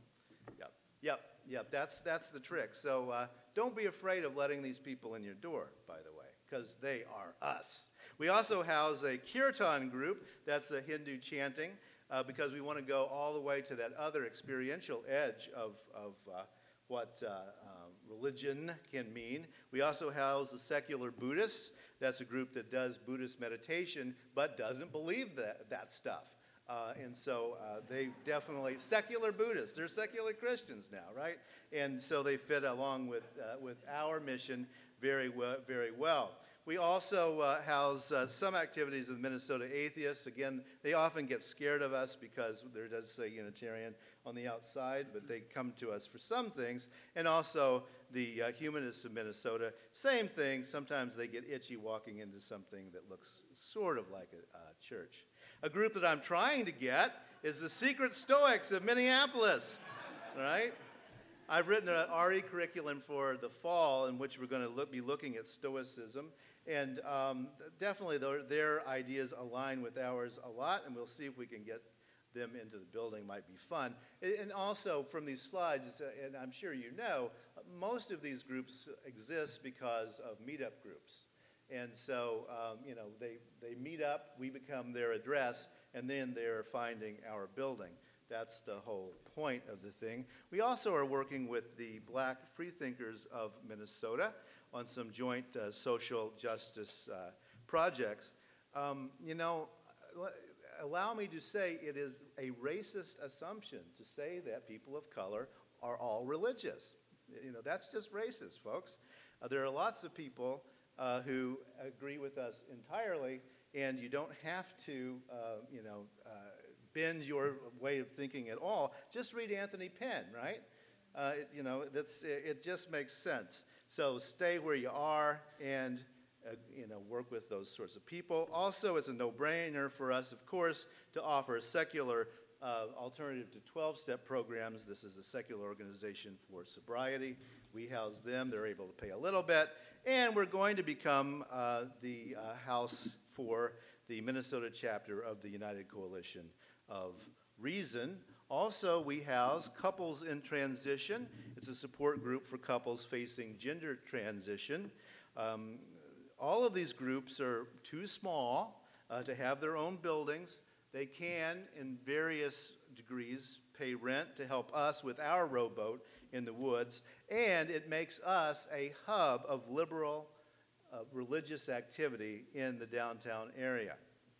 [SPEAKER 1] Yep. That's the trick. So don't be afraid of letting these people in your door, by the way, because they are us. We also house a kirtan group. That's a Hindu chanting, because we want to go all the way to that other experiential edge of what religion can mean. We also house the secular Buddhists. That's a group that does Buddhist meditation but doesn't believe that stuff. And so they definitely, secular Buddhists, they're secular Christians now, right? And so they fit along with our mission very well. We also house some activities of Minnesota atheists. Again, they often get scared of us because there does say Unitarian on the outside, but they come to us for some things. And also the humanists of Minnesota, same thing. Sometimes they get itchy walking into something that looks sort of like a church. A group that I'm trying to get is the Secret Stoics of Minneapolis, right? I've written an RE curriculum for the fall in which we're going to be looking at Stoicism. And definitely their ideas align with ours a lot, and we'll see if we can get them into the building. Might be fun. And also from these slides, and I'm sure you know, most of these groups exist because of meetup groups. And so, they meet up, we become their address, and then they're finding our building. That's the whole point of the thing. We also are working with the Black Freethinkers of Minnesota on some joint social justice projects. Allow me to say it is a racist assumption to say that people of color are all religious. That's just racist, folks. There are lots of people who agree with us entirely, and you don't have to, bend your way of thinking at all. Just read Anthony Penn, right? It just makes sense. So stay where you are and, work with those sorts of people. Also, it's a no-brainer for us, of course, to offer a secular alternative to 12-step programs. This is a secular organization for sobriety. We house them. They're able to pay a little bit. And we're going to become the house for the Minnesota chapter of the United Coalition of Reason. Also, we house Couples in Transition. It's a support group for couples facing gender transition. All of these groups are too small to have their own buildings. They can, in various degrees, pay rent to help us with our rowboat in the woods, and it makes us a hub of liberal religious activity in the downtown area.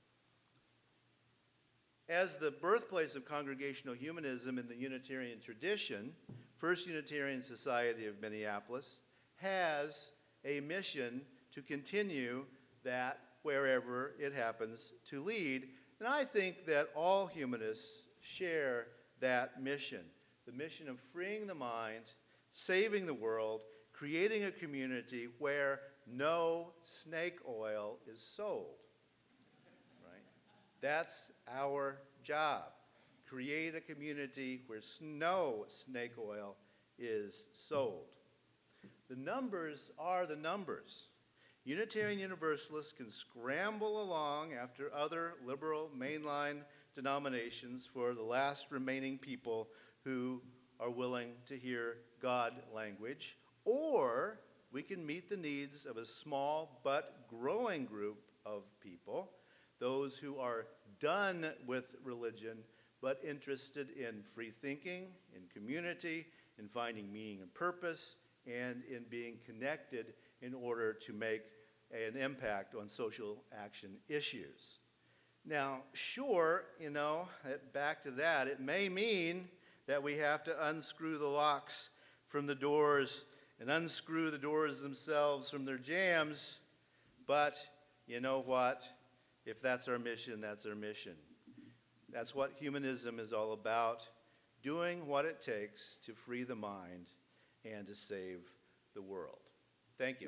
[SPEAKER 1] As the birthplace of congregational humanism in the Unitarian tradition, First Unitarian Society of Minneapolis has a mission to continue that wherever it happens to lead. And I think that all humanists share that mission, the mission of freeing the mind, saving the world, creating a community where no snake oil is sold. Right? That's our job. Create a community where no snake oil is sold. The numbers are the numbers. Unitarian Universalists can scramble along after other liberal mainline denominations for the last remaining people who are willing to hear God language, or we can meet the needs of a small but growing group of people, those who are done with religion but interested in free thinking, in community, in finding meaning and purpose, and in being connected in order to make an impact on social action issues. Now, sure, back to that, it may mean that we have to unscrew the locks from the doors and unscrew the doors themselves from their jambs, but you know what? If that's our mission, that's our mission. That's what humanism is all about, doing what it takes to free the mind and to save the world. Thank you.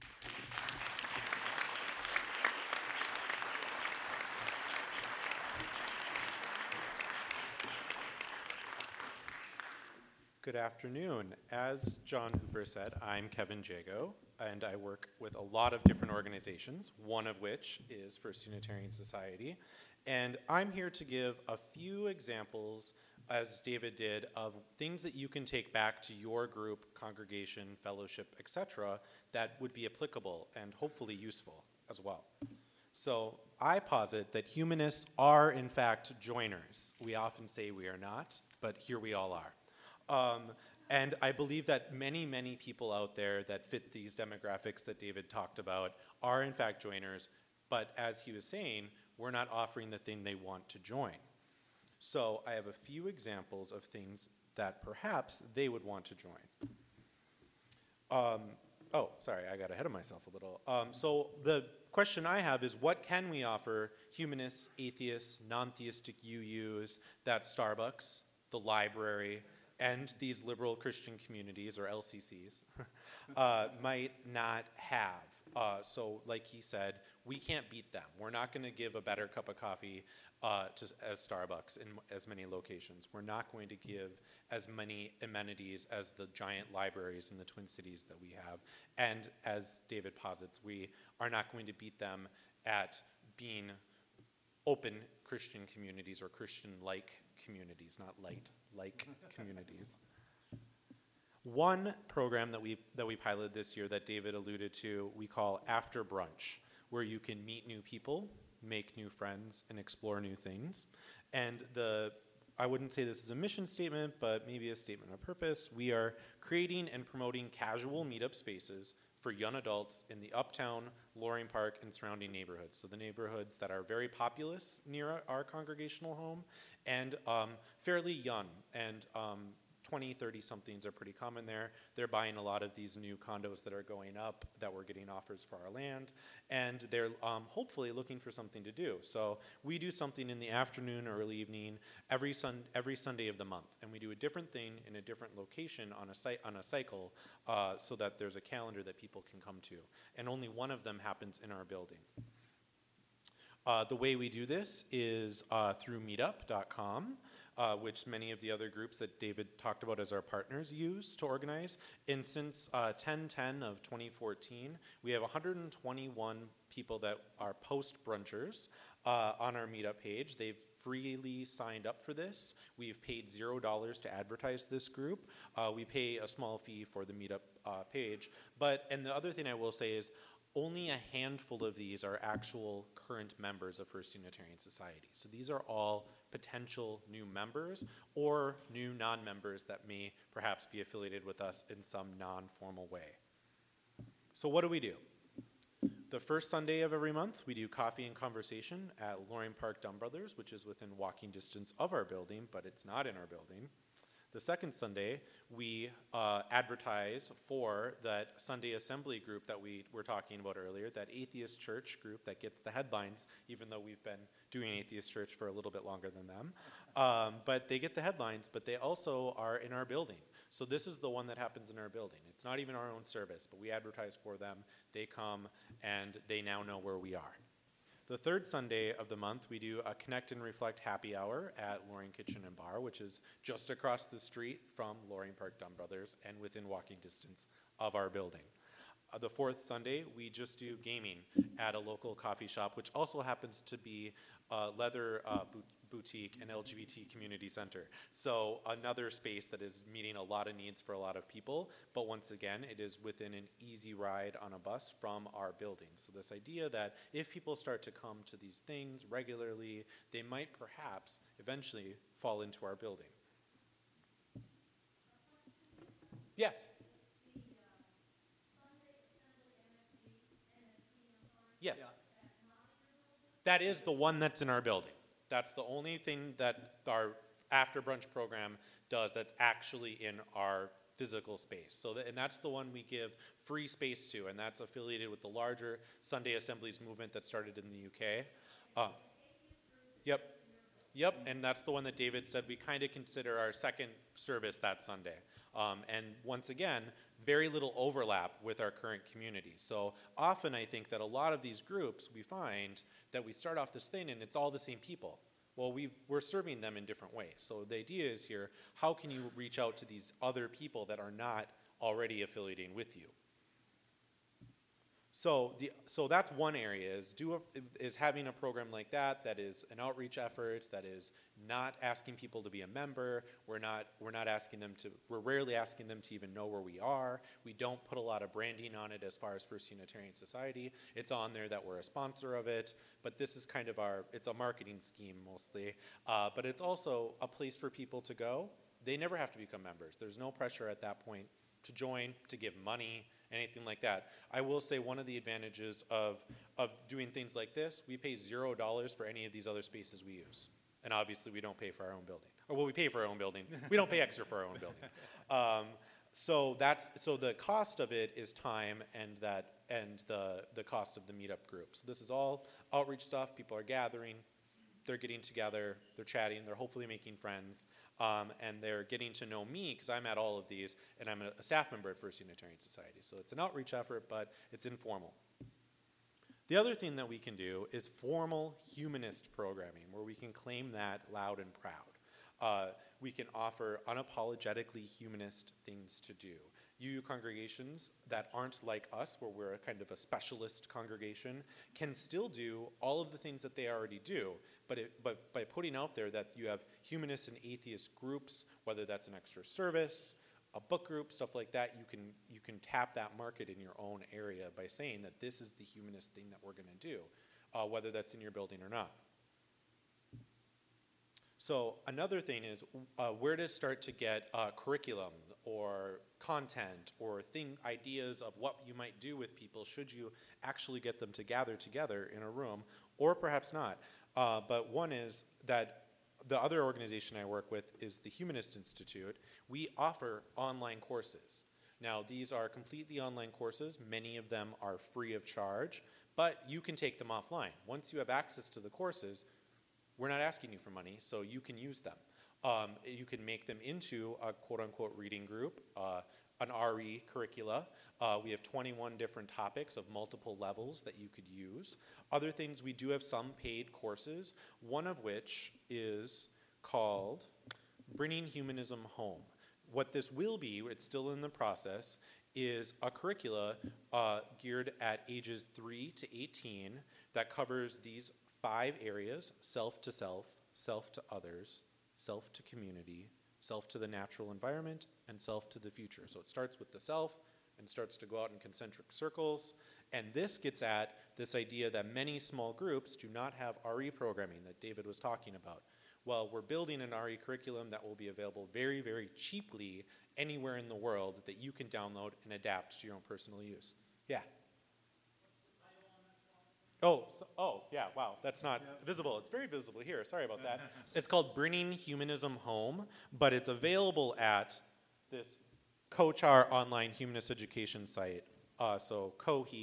[SPEAKER 2] Good afternoon. As John Hooper said, I'm Kevin Jago, and I work with a lot of different organizations, one of which is First Unitarian Society. And I'm here to give a few examples, as David did, of things that you can take back to your group, congregation, fellowship, etc., that would be applicable and hopefully useful as well. So I posit that humanists are, in fact, joiners. We often say we are not, but here we all are. And I believe that many, many people out there that fit these demographics that David talked about are, in fact, joiners. But as he was saying, we're not offering the thing they want to join. So I have a few examples of things that perhaps they would want to join. Sorry, I got ahead of myself a little. So the question I have is, what can we offer humanists, atheists, non-theistic UUs, that Starbucks, the library, and these liberal Christian communities, or LCCs, might not have? So like he said, we can't beat them. We're not going to give a better cup of coffee as Starbucks in as many locations. We're not going to give as many amenities as the giant libraries in the Twin Cities that we have. And as David posits, we are not going to beat them at being open Christian communities or Christian-like communities, not light-like communities. One program that we piloted this year that David alluded to, we call After Brunch, where you can meet new people, make new friends, and explore new things. And I wouldn't say this is a mission statement, but maybe a statement of purpose. We are creating and promoting casual meetup spaces for young adults in the Uptown, Loring Park, and surrounding neighborhoods. So the neighborhoods that are very populous near our congregational home and fairly young. And 20, 30-somethings are pretty common there. They're buying a lot of these new condos that are going up that we're getting offers for our land. And they're hopefully looking for something to do. So we do something in the afternoon or early evening every Sunday of the month. And we do a different thing in a different location on a cycle so that there's a calendar that people can come to. And only one of them happens in our building. The way we do this is through meetup.com. Which many of the other groups that David talked about as our partners use to organize. And since 10/10 of 2014, we have 121 people that are post-brunchers on our meetup page. They've freely signed up for this. We've paid $0 to advertise this group. We pay a small fee for the meetup page. And the other thing I will say is, only a handful of these are actual current members of First Unitarian Society. So these are all potential new members or new non-members that may perhaps be affiliated with us in some non-formal way. So what do? The first Sunday of every month, we do coffee and conversation at Loring Park Dumb Brothers, which is within walking distance of our building, but it's not in our building. The second Sunday, we advertise for that Sunday assembly group that we were talking about earlier, that atheist church group that gets the headlines, even though we've been doing atheist church for a little bit longer than them. But they get the headlines, but they also are in our building. So this is the one that happens in our building. It's not even our own service, but we advertise for them. They come, and they now know where we are. The third Sunday of the month, we do a Connect and Reflect happy hour at Loring Kitchen and Bar, which is just across the street from Loring Park Dumb Brothers and within walking distance of our building. The fourth Sunday, we just do gaming at a local coffee shop, which also happens to be a leather boutique and LGBT community center. So another space that is meeting a lot of needs for a lot of people, but once again, it is within an easy ride on a bus from our building. So this idea that if people start to come to these things regularly, they might perhaps eventually fall into our building. Yes? Yes. Yeah. That is the one that's in our building. That's the only thing that our after brunch program does that's actually in our physical space. So and that's the one we give free space to, and that's affiliated with the larger Sunday Assemblies movement that started in the UK. Yep, and that's the one that David said we kind of consider our second service that Sunday. And once again, very little overlap with our current community. So often I think that a lot of these groups, we find that we start off this thing and it's all the same people. Well, we're serving them in different ways. So the idea is here, how can you reach out to these other people that are not already affiliating with you? So that's one area, is having a program like that is an outreach effort, that is not asking people to be a member. We're rarely asking them to even know where we are. We don't put a lot of branding on it as far as First Unitarian Society. It's on there that we're a sponsor of it, but this is kind of it's a marketing scheme mostly. But it's also a place for people to go. They never have to become members. There's no pressure at that point to join, to give money, anything like that. I will say one of the advantages of doing things like this, we pay $0 for any of these other spaces we use. And obviously we don't pay for our own building. Or well, we pay for our own building. We don't pay extra for our own building. So the cost of it is time and the cost of the meetup group. So this is all outreach stuff. People are gathering, they're getting together, they're chatting, they're hopefully making friends, and they're getting to know me because I'm at all of these, and I'm a staff member at First Unitarian Society. So it's an outreach effort, but it's informal. The other thing that we can do is formal humanist programming, where we can claim that loud and proud. We can offer unapologetically humanist things to do. UU congregations that aren't like us, where we're a kind of a specialist congregation, can still do all of the things that they already do, but by putting out there that you have humanist and atheist groups, whether that's an extra service, a book group, stuff like that, you can tap that market in your own area by saying that this is the humanist thing that we're going to do, whether that's in your building or not. So another thing is where to start to get curriculum or content or ideas of what you might do with people should you actually get them to gather together in a room, or perhaps not. But one is that the other organization I work with is the Humanist Institute. We offer online courses. Now, these are completely online courses. Many of them are free of charge, but you can take them offline. Once you have access to the courses, we're not asking you for money, so you can use them. You can make them into a quote-unquote reading group, an RE curricula. We have 21 different topics of multiple levels that you could use. Other things, we do have some paid courses, one of which is called Bringing Humanism Home. What this will be, it's still in the process, is a curricula geared at ages 3 to 18 that covers these 5 areas: self to self, self to others, self to community, self to the natural environment, and self to the future. So it starts with the self and starts to go out in concentric circles. And this gets at this idea that many small groups do not have RE programming that David was talking about. Well, we're building an RE curriculum that will be available very, very cheaply anywhere in the world that you can download and adapt to your own personal use. Yeah. Yeah, wow, that's not visible. It's very visible here, sorry about that. It's called Bringing Humanism Home, but it's available at this CoachR online humanist education site. So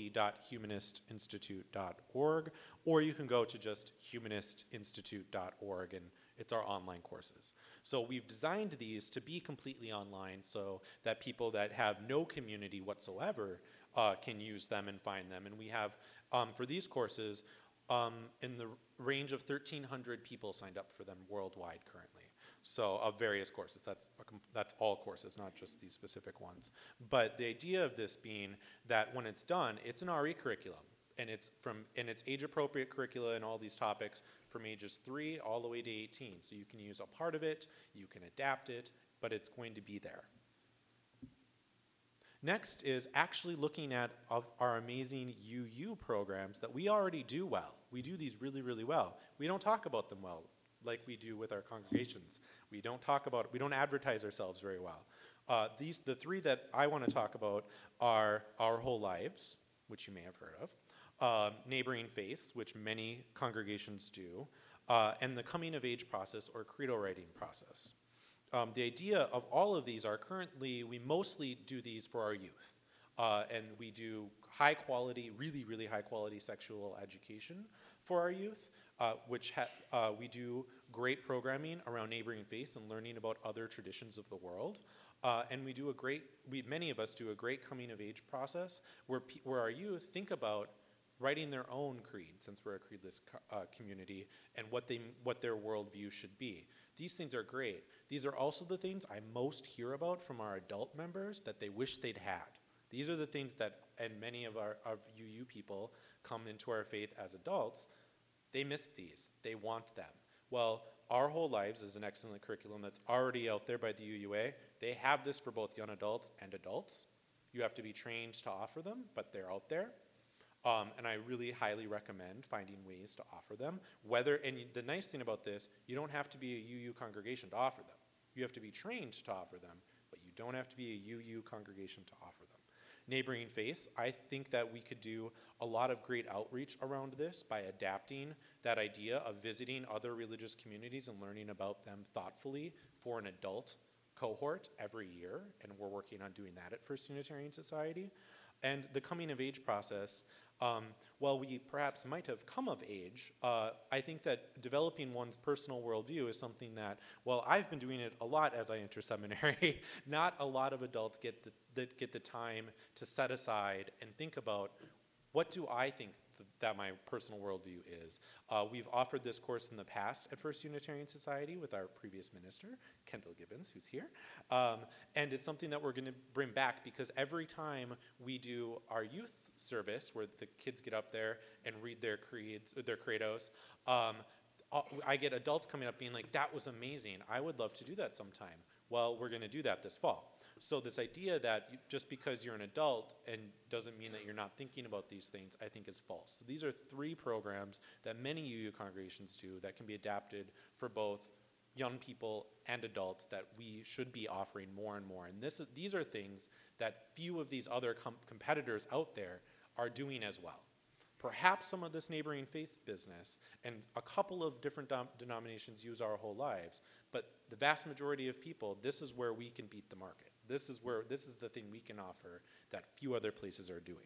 [SPEAKER 2] cohe.humanistinstitute.org, or you can go to just humanistinstitute.org, and it's our online courses. So we've designed these to be completely online so that people that have no community whatsoever can use them and find them. And we have, for these courses, in the range of 1,300 people signed up for them worldwide currently. So of various courses, that's all courses, not just these specific ones. But the idea of this being that when it's done, it's an RE curriculum, and it's age-appropriate curricula and all these topics from ages 3 all the way to 18. So you can use a part of it, you can adapt it, but it's going to be there. Next is actually looking at our amazing UU programs that we already do well. We do these really, really well. We don't talk about them well like we do with our congregations. We don't advertise ourselves very well. The 3 that I want to talk about are Our Whole Lives, which you may have heard of, Neighboring Faiths, which many congregations do, and the Coming of Age process or credo writing process. The idea of all of these are currently, we mostly do these for our youth. And we do high quality, really, really high quality sexual education for our youth, we do great programming around neighboring faiths and learning about other traditions of the world. And many of us do a great coming of age process where our youth think about writing their own creed, since we're a creedless community, and what their worldview should be. These things are great. These are also the things I most hear about from our adult members that they wish they'd had. These are the things that, and many of UU people come into our faith as adults, they miss these. They want them. Well, Our Whole Lives is an excellent curriculum that's already out there by the UUA. They have this for both young adults and adults. You have to be trained to offer them, but they're out there. And I really highly recommend finding ways to offer them. And the nice thing about this, you don't have to be a UU congregation to offer them. You have to be trained to offer them, but you don't have to be a UU congregation to offer them. Neighboring Faiths, I think that we could do a lot of great outreach around this by adapting that idea of visiting other religious communities and learning about them thoughtfully for an adult cohort every year, and we're working on doing that at First Unitarian Society. And the coming of age process, while we perhaps might have come of age, I think that developing one's personal worldview is something that, well, I've been doing it a lot as I enter seminary. Not a lot of adults get the time to set aside and think about, what do I think my personal worldview is. We've offered this course in the past at First Unitarian Society with our previous minister, Kendall Gibbons, who's here. And it's something that we're going to bring back because every time we do our youth service, where the kids get up there and read their creeds, their credos, I get adults coming up being like, that was amazing. I would love to do that sometime. Well, we're going to do that this fall. So this idea that just because you're an adult and doesn't mean that you're not thinking about these things, I think is false. So these are 3 programs that many UU congregations do that can be adapted for both young people and adults that we should be offering more and more. And these are things that few of these other competitors out there are doing as well. Perhaps some of this neighboring faith business and a couple of different denominations use Our Whole Lives, but the vast majority of people, this is where we can beat the market. This is the thing we can offer that few other places are doing.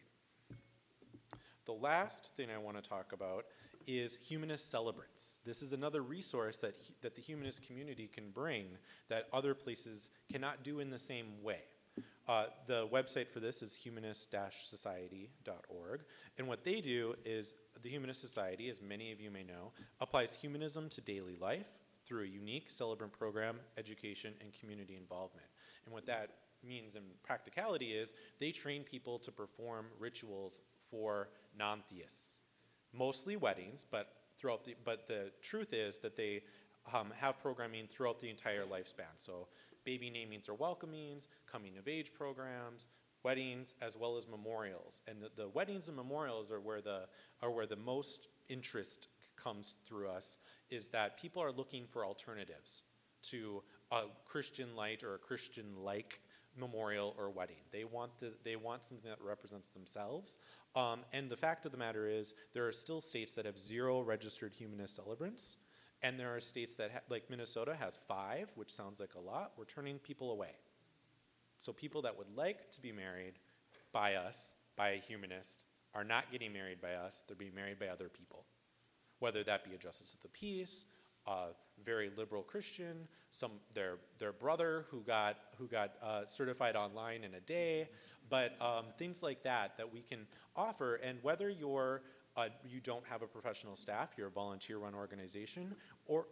[SPEAKER 2] The last thing I want to talk about is Humanist Celebrants. This is another resource that the humanist community can bring that other places cannot do in the same way. The website for this is humanist-society.org, and what they do is the Humanist Society, as many of you may know, applies humanism to daily life through a unique celebrant program, education, and community involvement. And what that means in practicality is they train people to perform rituals for non-theists, mostly weddings, but the truth is that they have programming throughout the entire lifespan. So baby namings or welcomings, coming of age programs, weddings, as well as memorials. And the weddings and memorials are where the most interest comes through us, is that people are looking for alternatives to a Christian light or a Christian-like memorial or wedding. They want something that represents themselves. And the fact of the matter is, there are still states that have 0 registered humanist celebrants, and there are states that, like Minnesota, has 5, which sounds like a lot. We're turning people away. So people that would like to be married by us, by a humanist, are not getting married by us. They're being married by other people, whether that be a justice of the peace, a very liberal Christian, their brother who got certified online in a day, but things like that we can offer. And whether you don't have a professional staff, you're a volunteer-run organization, or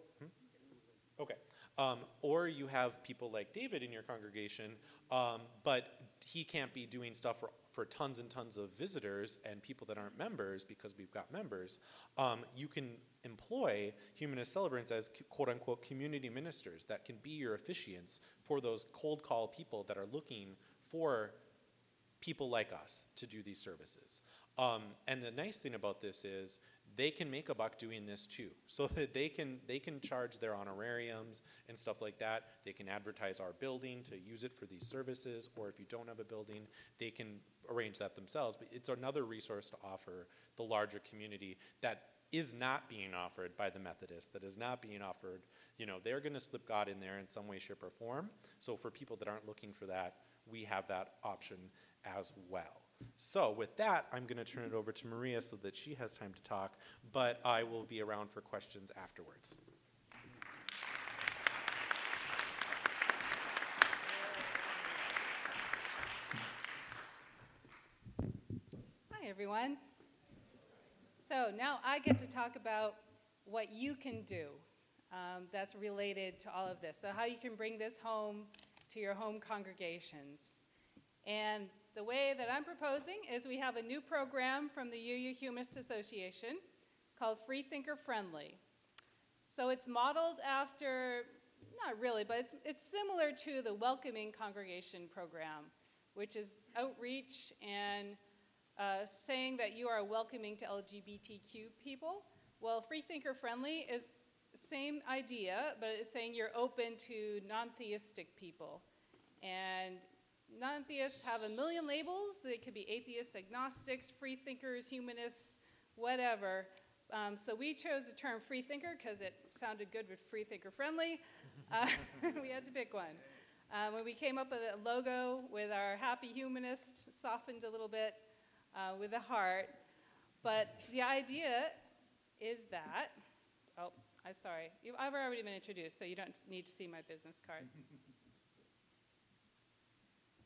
[SPEAKER 2] or you have people like David in your congregation, but he can't be doing stuff for tons and tons of visitors and people that aren't members, because we've got members. You can employ humanist celebrants as quote-unquote community ministers that can be your officiants for those cold call people that are looking for people like us to do these services. And the nice thing about this is they can make a buck doing this too. So that they can charge their honorariums and stuff like that. They can advertise our building to use it for these services, or if you don't have a building, they can arrange that themselves. But it's another resource to offer the larger community that is not being offered by the Methodists, that is not being offered. They're going to slip God in there in some way, shape, or form. So for people that aren't looking for that, we have that option as well. So with that, I'm going to turn it over to Maria so that she has time to talk, but I will be around for questions afterwards.
[SPEAKER 3] Hi, everyone. So now I get to talk about what you can do that's related to all of this. So how you can bring this home to your home congregations. And the way that I'm proposing is we have a new program from the UU Humanist Association called Free Thinker Friendly. So it's modeled after, not really, but it's similar to the Welcoming Congregation program, which is outreach and saying that you are welcoming to LGBTQ people. Well, Free Thinker Friendly is the same idea, but it's saying you're open to non-theistic people. And non-theists have a million labels. They could be atheists, agnostics, free thinkers, humanists, whatever. So we chose the term free thinker because it sounded good with free thinker friendly. We had to pick one. When we came up with a logo with our happy humanist, softened a little bit with a heart. But the idea is that, I'm sorry, I've already been introduced, so you don't need to see my business card.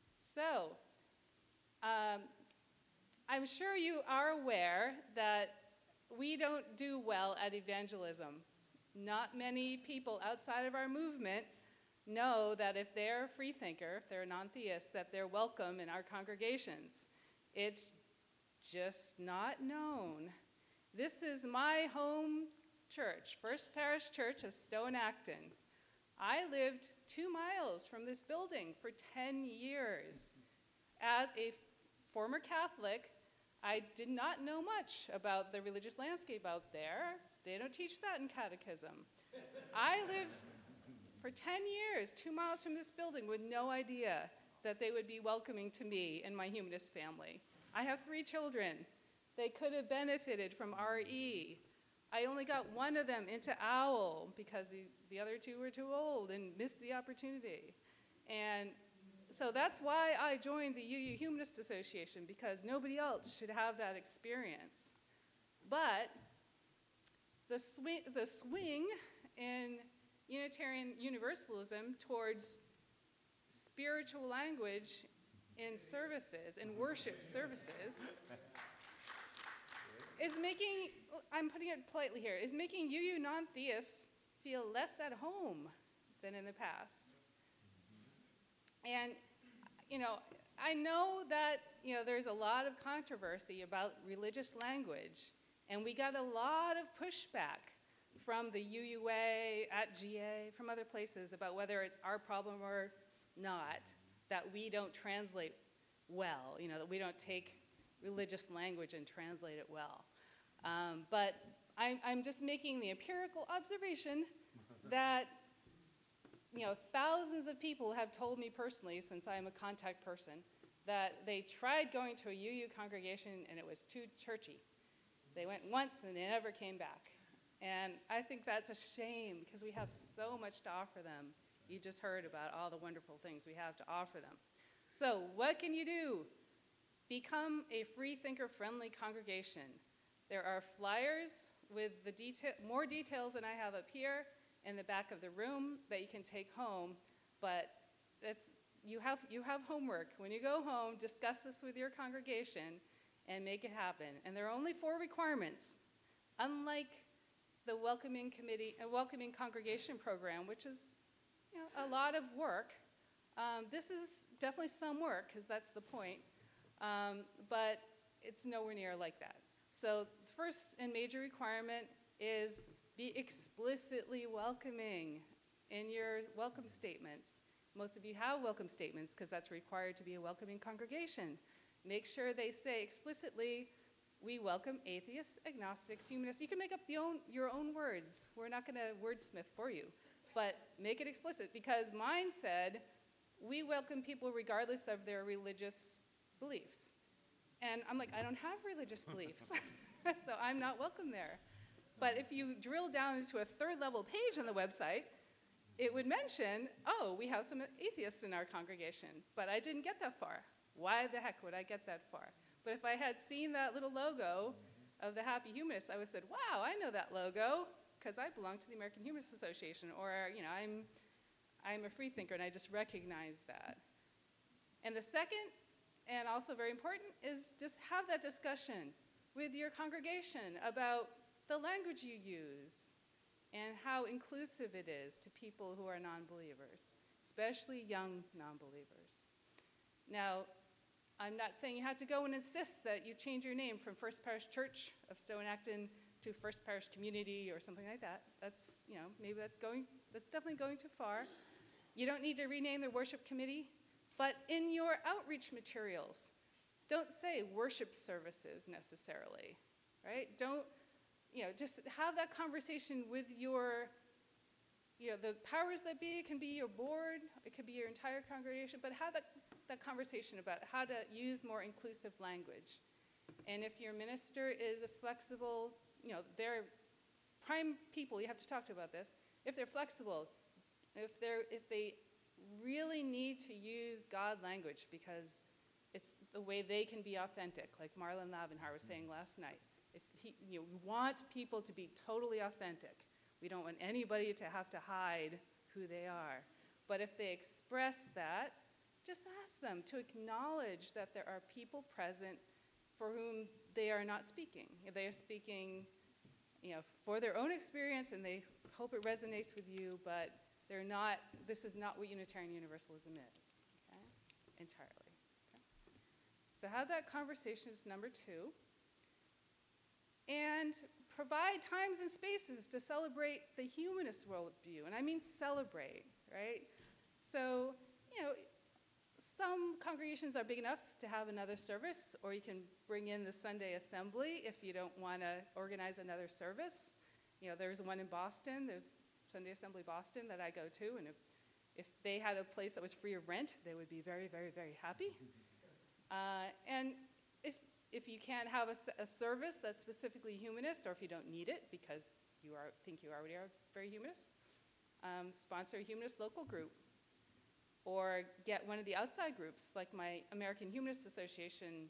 [SPEAKER 3] So, I'm sure you are aware that we don't do well at evangelism. Not many people outside of our movement know that if they're a free thinker, if they're a non-theist, that they're welcome in our congregations. It's just not known. This is my home church, First Parish Church of Stowe-Acton. I lived 2 miles from this building for 10 years. As a former Catholic, I did not know much about the religious landscape out there. They don't teach that in catechism. I lived for 10 years, 2 miles from this building, with no idea that they would be welcoming to me and my humanist family. I have 3 children. They could have benefited from RE. I only got one of them into OWL because the other 2 were too old and missed the opportunity. And so that's why I joined the UU Humanist Association, because nobody else should have that experience. But the swing in Unitarian Universalism towards spiritual language in services, in worship services, is making, I'm putting it politely here, is making UU non-theists feel less at home than in the past. And, I know that, there's a lot of controversy about religious language, and we got a lot of pushback from the UUA, at GA, from other places about whether it's our problem or not, that we don't translate well, that we don't take religious language and translate it well. But I'm just making the empirical observation that thousands of people have told me personally, since I'm a contact person, that they tried going to a UU congregation and it was too churchy. They went once and they never came back. And I think that's a shame, because we have so much to offer them. You just heard about all the wonderful things we have to offer them. So what can you do? Become a free thinker-friendly congregation. There are flyers with more details than I have up here in the back of the room that you can take home, but you have homework. When you go home, discuss this with your congregation and make it happen. And there are only 4 requirements. Unlike the welcoming congregation program, which is a lot of work, this is definitely some work, because that's the point, but it's nowhere near like that. So the first and major requirement is be explicitly welcoming in your welcome statements. Most of you have welcome statements, because that's required to be a welcoming congregation. Make sure they say explicitly, we welcome atheists, agnostics, humanists. You can make up your own words. We're not going to wordsmith for you, but make it explicit, because mine said, we welcome people regardless of their religious beliefs. And I'm like, I don't have religious beliefs, so I'm not welcome there. But if you drill down into a 3rd level page on the website, it would mention, oh, we have some atheists in our congregation, but I didn't get that far. Why the heck would I get that far? But if I had seen that little logo of the Happy Humanists, I would have said, wow, I know that logo, because I belong to the American Humanist Association, or I'm a free thinker and I just recognize that. And the second, and also very important, is just have that discussion with your congregation about the language you use and how inclusive it is to people who are non-believers, especially young non-believers. Now, I'm not saying you have to go and insist that you change your name from First Parish Church of Stowe-Acton to First Parish Community or something like that. That's, maybe that's definitely going too far. You don't need to rename the worship committee, but in your outreach materials, don't say worship services necessarily, right? Don't, just have that conversation with your, the powers that be. It can be your board, it could be your entire congregation, but have that conversation about how to use more inclusive language. And if your minister is a flexible, they're prime people you have to talk to about this. If they're flexible, if they really need to use God language because it's the way they can be authentic, like Marlon Lavenhar was saying last night. We want people to be totally authentic. We don't want anybody to have to hide who they are. But if they express that, just ask them to acknowledge that there are people present for whom they are not speaking. If they are speaking for their own experience, and they hope it resonates with you, but this is not what Unitarian Universalism is, okay? Entirely. Okay? So have that conversation is number 2. And provide times and spaces to celebrate the humanist worldview. And I mean celebrate, right? So, some congregations are big enough to have another service, or you can bring in the Sunday assembly if you don't want to organize another service. There's one in Boston. There's Sunday Assembly Boston that I go to, and if they had a place that was free of rent, they would be very, very, very happy. And if you can't have a service that's specifically humanist, or if you don't need it because you think you already are very humanist, sponsor a humanist local group. Or get one of the outside groups, like my American Humanist Association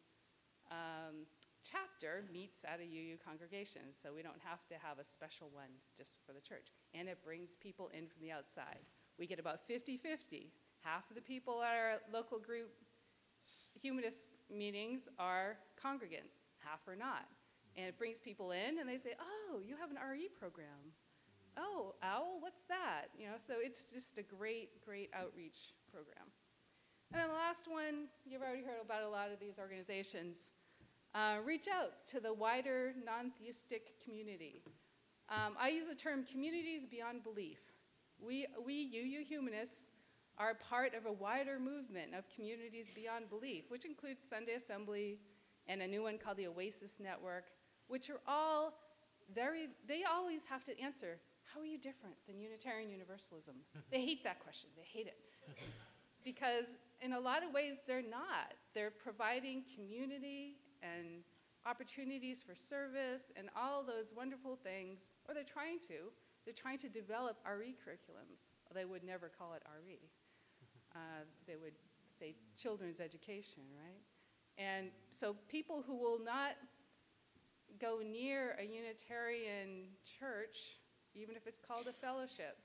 [SPEAKER 3] chapter meets at a UU congregation, so we don't have to have a special one just for the church. And it brings people in from the outside. We get about 50-50. Half of the people at our local group humanist meetings are congregants, half are not. And it brings people in, and they say, oh, you have an RE program. Oh, OWL, what's that? So it's just a great, great outreach program. And then the last one, you've already heard about a lot of these organizations. Reach out to the wider non-theistic community. I use the term communities beyond belief. We UU Humanists are part of a wider movement of communities beyond belief, which includes Sunday Assembly and a new one called the Oasis Network, which are all they always have to answer, how are you different than Unitarian Universalism? They hate that question. They hate it. Because in a lot of ways, they're not. They're providing community and opportunities for service and all those wonderful things, or they're trying to. They're trying to develop RE curriculums. They would never call it RE. They would say children's education, right? And so people who will not go near a Unitarian church, even if it's called a fellowship,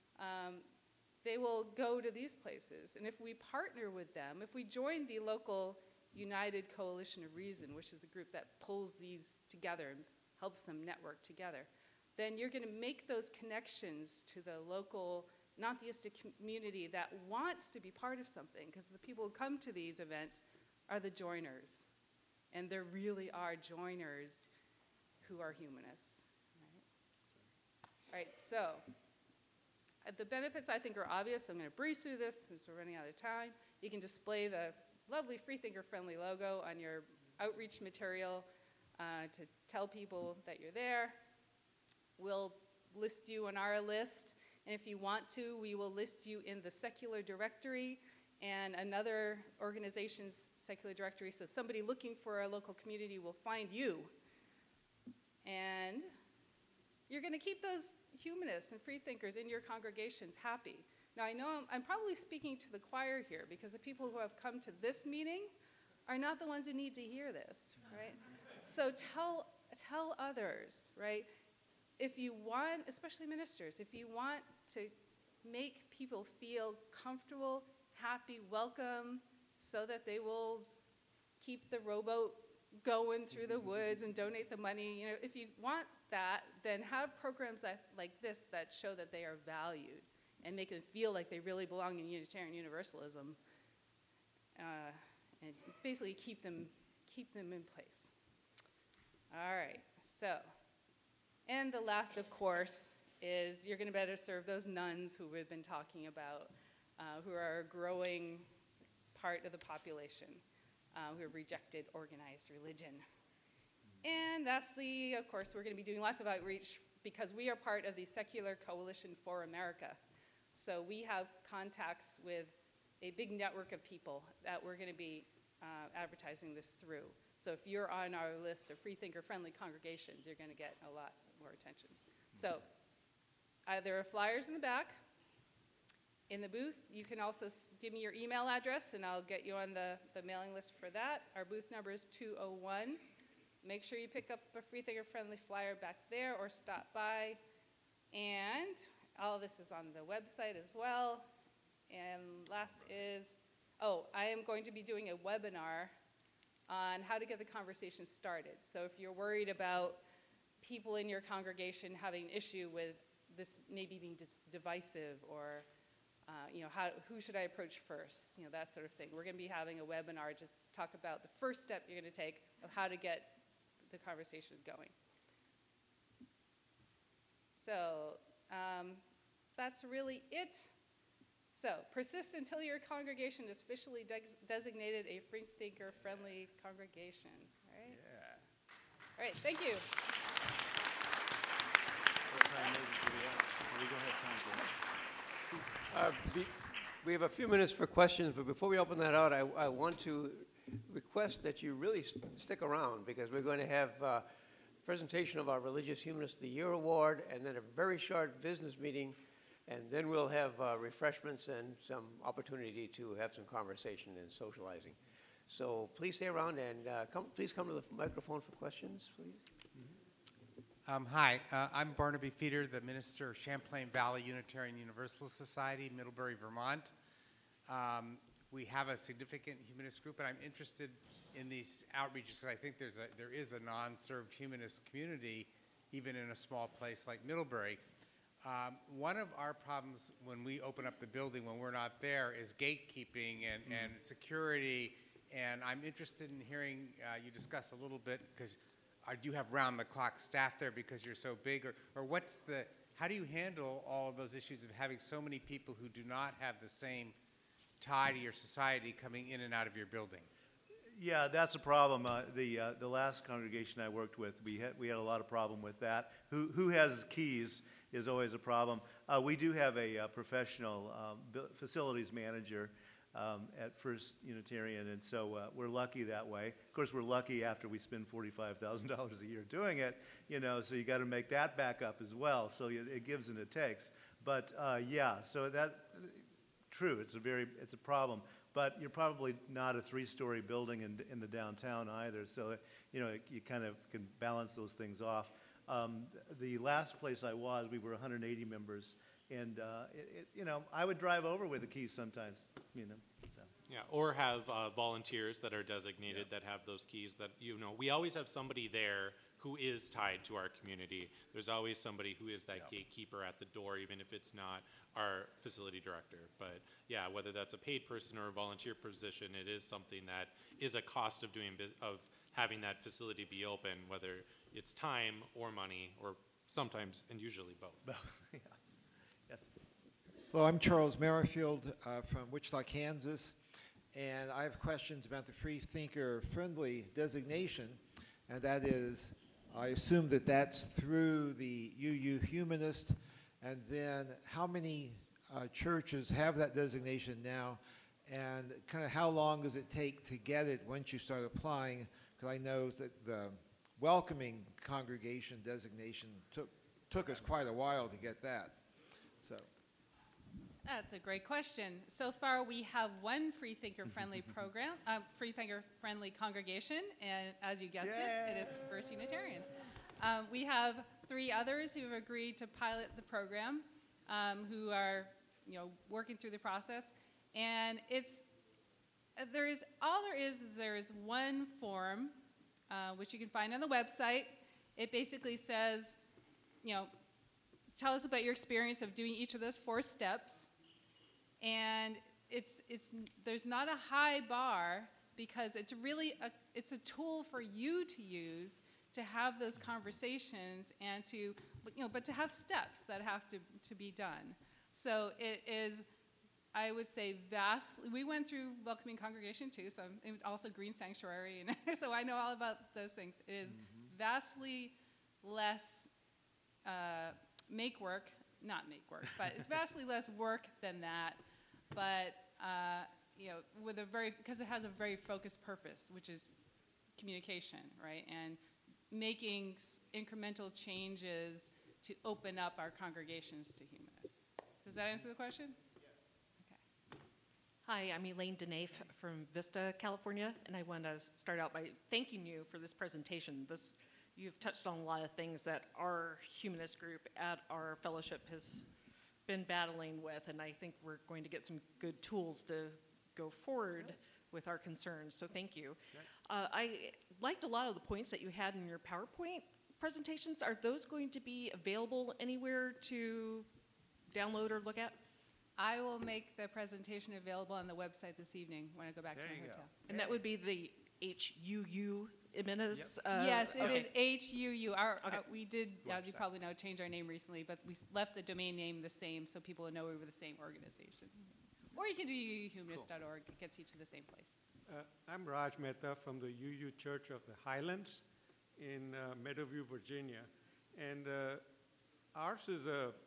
[SPEAKER 3] they will go to these places. And if we partner with them, if we join the local United Coalition of Reason, which is a group that pulls these together and helps them network together, then you're going to make those connections to the local non-theistic community that wants to be part of something, because the people who come to these events are the joiners. And there really are joiners who are humanists. All right, so the benefits I think are obvious. I'm going to breeze through this since we're running out of time. You can display the lovely freethinker-friendly logo on your outreach material to tell people that you're there. We'll list you on our list, and if you want to, we will list you in the secular directory and another organization's secular directory, so somebody looking for a local community will find you. And you're going to keep those humanists and freethinkers in your congregations happy. Now, I know I'm probably speaking to the choir here, because the people who have come to this meeting are not the ones who need to hear this, right? So tell others, right? If you want, especially ministers, if you want to make people feel comfortable, happy, welcome, so that they will keep the rowboat going through the woods and donate the money, if you want that, then have programs like this that show that they are valued and make them feel like they really belong in Unitarian Universalism, and basically keep them in place. All right, so, and the last, of course, is you're going to better serve those nuns who we've been talking about, who are a growing part of the population, who have rejected organized religion. And lastly, of course, we're going to be doing lots of outreach because we are part of the Secular Coalition for America. So we have contacts with a big network of people that we're going to be advertising this through. So if you're on our list of freethinker-friendly congregations, you're going to get a lot more attention. So there are flyers in the back. In the booth, you can also give me your email address, and I'll get you on the mailing list for that. Our booth number is 201. Make sure you pick up a freethinker-friendly flyer back there or stop by. And all of this is on the website as well. And last is, I am going to be doing a webinar on how to get the conversation started. So if you're worried about people in your congregation having an issue with this maybe being divisive, or who should I approach first? That sort of thing. We're going to be having a webinar to talk about the first step you're going to take of how to get the conversation going. So that's really it. So persist until your congregation is officially designated a free thinker friendly congregation. All right?
[SPEAKER 1] Yeah.
[SPEAKER 3] All right, thank you.
[SPEAKER 1] What time is it? Do we have? We don't have time for that.
[SPEAKER 5] We have a few minutes for questions, but before we open that out, I want to request that you really stick around, because we're going to have a presentation of our Religious Humanist of the Year Award, and then a very short business meeting, and then we'll have refreshments and some opportunity to have some conversation and socializing. So please stay around, and please come to the microphone for questions, please.
[SPEAKER 4] Hi, I'm Barnaby Feeder, the minister of Champlain Valley Unitarian Universalist Society, Middlebury, Vermont. We have a significant humanist group, and I'm interested in these outreaches because I think there is a non-served humanist community, even in a small place like Middlebury. One of our problems when we open up the building, when we're not there, is gatekeeping and security. And I'm interested in hearing you discuss a little bit, because do you have round-the-clock staff there because you're so big? Or how do you handle all of those issues of having so many people who do not have the same tie to your society coming in and out of your building?
[SPEAKER 1] Yeah, that's a problem. The last congregation I worked with, we had a lot of problem with that. Who has keys is always a problem. We do have a professional facilities manager at First Unitarian, and so we're lucky that way. Of course, we're lucky after we spend $45,000 a year doing it, so you got to make that back up as well. So it gives and it takes. But yeah, so true, it's a problem. But you're probably not a 3-story building in the downtown either, so you kind of can balance those things off. The last place I was, we were 180 members, and I would drive over with the keys sometimes, So.
[SPEAKER 2] Yeah, or have volunteers that are designated that have those keys that, we always have somebody there who is tied to our community. There's always somebody who is that gatekeeper at the door, even if it's not our facility director. But yeah, whether that's a paid person or a volunteer position, it is something that is a cost of having that facility be open, whether it's time or money, or sometimes and usually both.
[SPEAKER 1] Yeah. Yes.
[SPEAKER 6] Hello, I'm Charles Merrifield from Wichita, Kansas, and I have questions about the Free Thinker Friendly designation, and that is, I assume that's through the UU Humanist, and then how many churches have that designation now, and kind of how long does it take to get it once you start applying? Because I know that the welcoming congregation designation took us quite a while to get that. So.
[SPEAKER 3] That's a great question. So far, we have one Free Thinker Friendly program, Free Thinker Friendly congregation, and as you guessed it is First Unitarian. We have 3 others who have agreed to pilot the program, who are, working through the process. And there is one form, which you can find on the website. It basically says, tell us about your experience of doing each of those 4 steps. And there's not a high bar, because it's really it's a tool for you to use to have those conversations and but to have steps that have to be done. So it is, I would say, vastly. We went through welcoming congregation too, so also Green Sanctuary, and so I know all about those things. It is vastly less but it's vastly less work than that. But because it has a very focused purpose, which is communication, right, and making incremental changes to open up our congregations to humanists. Does that answer the question? Yes.
[SPEAKER 7] Hi, I'm Elaine Denafe from Vista, California, and I want to start out by thanking you for this presentation. You've touched on a lot of things that our humanist group at our fellowship has been battling with, and I think we're going to get some good tools to go forward with our concerns, so thank you. I liked a lot of the points that you had in your PowerPoint presentations, are those going to be available anywhere to download or look at?
[SPEAKER 3] I will make the presentation available on the website this evening when I go back to
[SPEAKER 1] There
[SPEAKER 3] my
[SPEAKER 1] you go.
[SPEAKER 3] hotel.
[SPEAKER 7] And that would be the HUU Jimenez?
[SPEAKER 3] Yes, it
[SPEAKER 7] okay.
[SPEAKER 3] is HUU.
[SPEAKER 7] Okay.
[SPEAKER 3] We did, as you
[SPEAKER 1] Website.
[SPEAKER 3] probably know, change our name recently, but we left the domain name the same so people would know we were the same organization. Or you can do uuhumanist.org. It gets you to the same place.
[SPEAKER 8] I'm Raj Mehta from the UU Church of the Highlands in Meadowview, Virginia. And ours is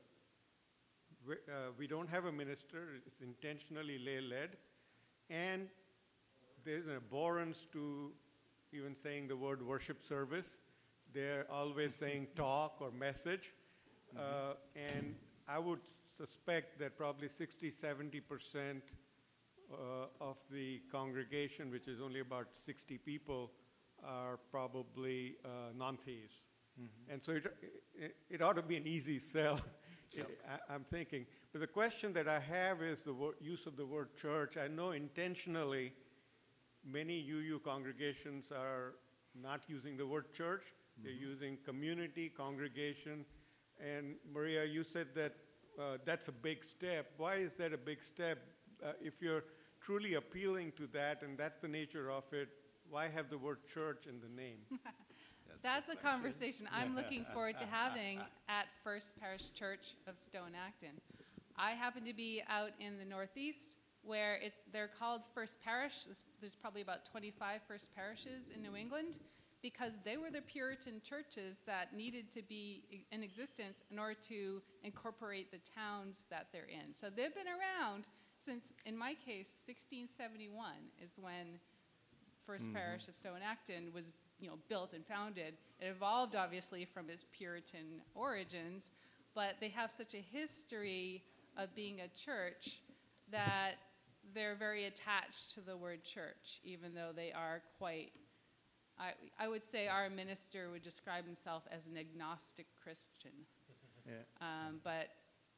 [SPEAKER 8] we don't have a minister. It's intentionally lay-led. And there's an abhorrence to even saying the word worship service. They're always saying talk or message. And I would suspect that probably 60-70% of the congregation, which is only about 60 people, are probably non-theists. And so it ought to be an easy sell, I'm thinking. But the question that I have is the use of the word church. I know intentionally many UU congregations are not using the word church. They're using community, congregation. And Maria, you said that that's a big step. Why is that a big step? If you're truly appealing to that, and that's the nature of it, why have the word church in the name?
[SPEAKER 3] That's a conversation I'm looking forward to having at First Parish Church of Stone Acton. I happen to be out in the Northeast where they're called First Parish. There's probably about 25 First Parishes in New England because they were the Puritan churches that needed to be in existence in order to incorporate the towns that they're in. So they've been around since, in my case, 1671 is when First Parish of Stone Acton was built and founded. It evolved, obviously, from its Puritan origins, but they have such a history of being a church that they're very attached to the word church, even though they are quite, I would say our minister would describe himself as an agnostic Christian. But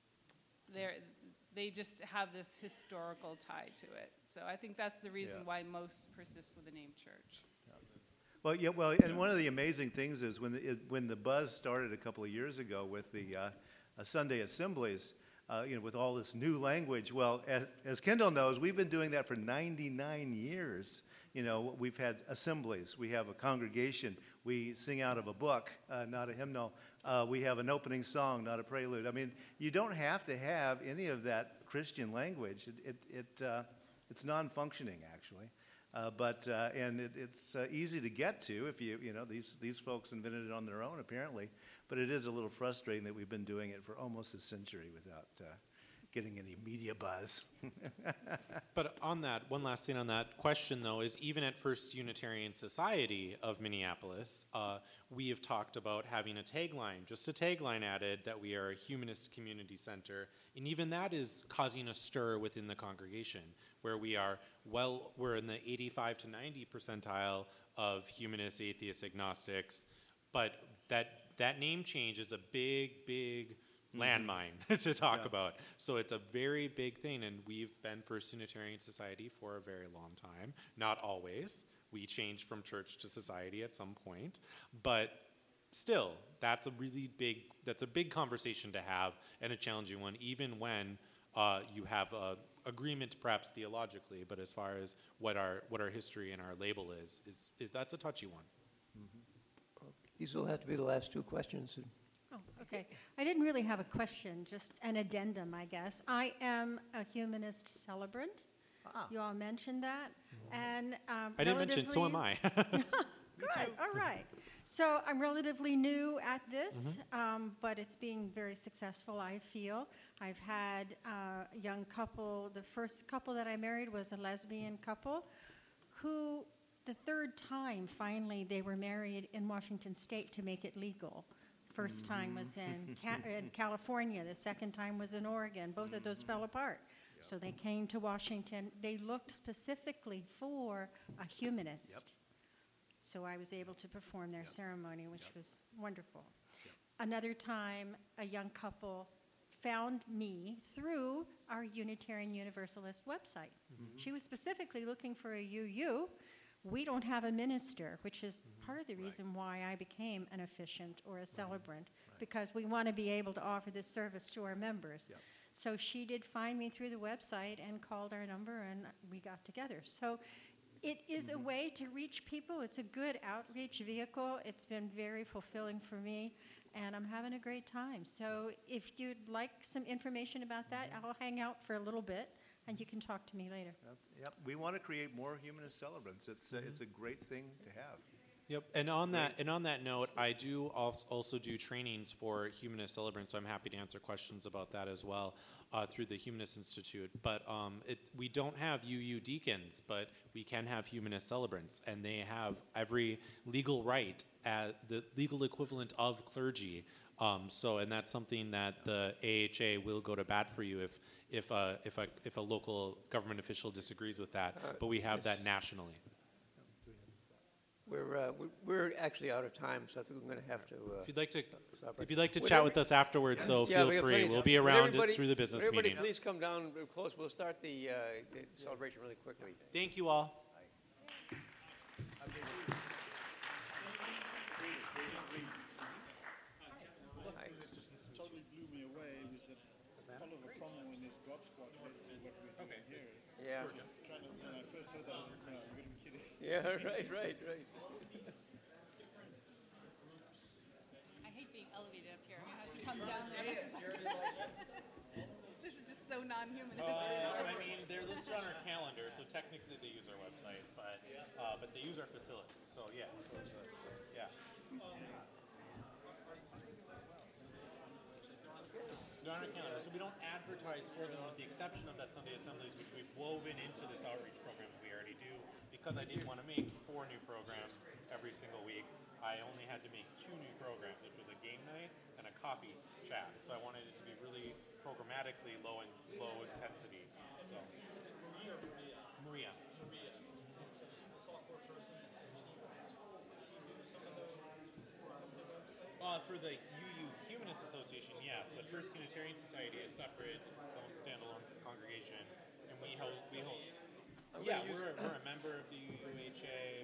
[SPEAKER 3] they just have this historical tie to it. So I think that's the reason why most persist with the name church.
[SPEAKER 1] Well, and one of the amazing things is when the buzz started a couple of years ago with the Sunday assemblies, with all this new language. Well, as Kendall knows, we've been doing that for 99 years. We've had assemblies. We have a congregation. We sing out of a book, not a hymnal. We have an opening song, not a prelude. I mean, you don't have to have any of that Christian language. It's non-functioning, actually. It's easy to get to if these folks invented it on their own, apparently. But it is a little frustrating that we've been doing it for almost a century without getting any media buzz.
[SPEAKER 2] But on that, one last thing on that question, though, is even at First Unitarian Society of Minneapolis, we have talked about having a tagline added that we are a humanist community center, and even that is causing a stir within the congregation, where we're in the 85 to 90 percentile of humanists, atheists, agnostics, but that name change is a big landmine to talk about. So it's a very big thing, and we've been First Unitarian Society for a very long time. Not always. We changed from church to society at some point, but still, that's a big conversation to have and a challenging one, even when you have a agreement perhaps theologically, but as far as what our history and our label is that's a touchy one.
[SPEAKER 5] These will have to be the last two questions.
[SPEAKER 9] Oh, okay. I didn't really have a question, just an addendum, I guess. I am a humanist celebrant. You all mentioned that. And
[SPEAKER 2] I didn't mention, so am I.
[SPEAKER 9] Good, all right. So I'm relatively new at this, but it's being very successful, I feel. I've had a young couple. The first couple that I married was a lesbian couple who, the third time, finally, they were married in Washington State to make it legal. First time was in California. The second time was in Oregon. Both of those fell apart. Yep. So they came to Washington. They looked specifically for a humanist. Yep. So I was able to perform their ceremony, which was wonderful. Yep. Another time, a young couple found me through our Unitarian Universalist website. She was specifically looking for a UU, we don't have a minister, which is part of the reason why I became an officiant or a celebrant, because we want to be able to offer this service to our members.
[SPEAKER 1] Yep.
[SPEAKER 9] So she did find me through the website and called our number, and we got together. So it is a way to reach people. It's a good outreach vehicle. It's been very fulfilling for me, and I'm having a great time. So if you'd like some information about that, I'll hang out for a little bit, and you can talk to me later.
[SPEAKER 1] Yep, we want to create more humanist celebrants. It's a great thing to have.
[SPEAKER 2] Yep, and on that note, I do also do trainings for Humanist Celebrants, so I'm happy to answer questions about that as well through the Humanist Institute. But we don't have UU deacons, but we can have Humanist Celebrants, and they have every legal right as the legal equivalent of clergy. And that's something that the AHA will go to bat for you if a local government official disagrees with that. But we have that nationally.
[SPEAKER 5] We're actually out of time, so I think we're going to have to.
[SPEAKER 2] If you'd like to chat with us afterwards, though,
[SPEAKER 5] Yeah,
[SPEAKER 2] feel free. We'll be around through the business
[SPEAKER 5] everybody
[SPEAKER 2] meeting.
[SPEAKER 5] Please come down close. We'll start the celebration really quickly.
[SPEAKER 2] Thank you all.
[SPEAKER 10] Totally blew me away was that Follow the Promo in this God Squad led to what we're doing here.
[SPEAKER 5] Yeah.
[SPEAKER 10] Trying to, when I first heard that, I was like, no, I'm going to be kidding.
[SPEAKER 5] Yeah, right.
[SPEAKER 3] I hate being elevated up here. I have to come down. This is just so non-humanist.
[SPEAKER 2] I mean, they're listed on our calendar, so technically they use our website, but they use our facility. So yeah. They're on our calendar, so we don't advertise for them, with the exception of that Sunday Assemblies, which we've woven into this outreach program that we already do. Because I didn't want to make 4 new programs every single week, I only had to make 2 new programs, which was a game night and a coffee chat. So I wanted it to be really programmatically low intensity. So Maria. For the UU Humanist Association, yes, but First Unitarian Society is separate. It's its own standalone congregation, and we hold. Yeah, we're a member of the UUHA.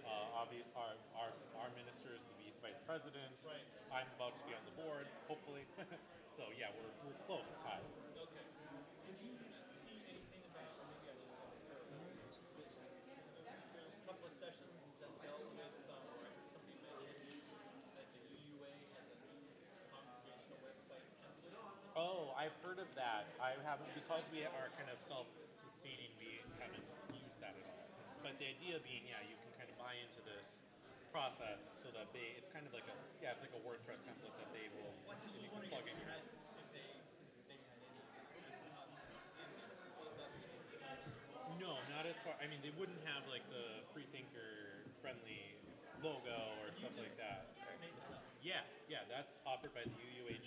[SPEAKER 2] Our minister is the vice president. Right. I'm about to be on the board, hopefully. So yeah, we're close tied. Okay. Did you see anything about maybe I should this couple of sessions that dealt with somebody mentioned that the UUA has a new congregational website template? Oh, I've heard of that. I haven't, because we are kind of self-sustaining, we haven't used that at all. But the idea being, yeah, you can kind of buy into this process so that it's kind of like it's like a WordPress template that they will, you can plug in. No, not as far. I mean, they wouldn't have like the freethinker friendly logo or stuff like that. Yeah, that's offered by the UUHA.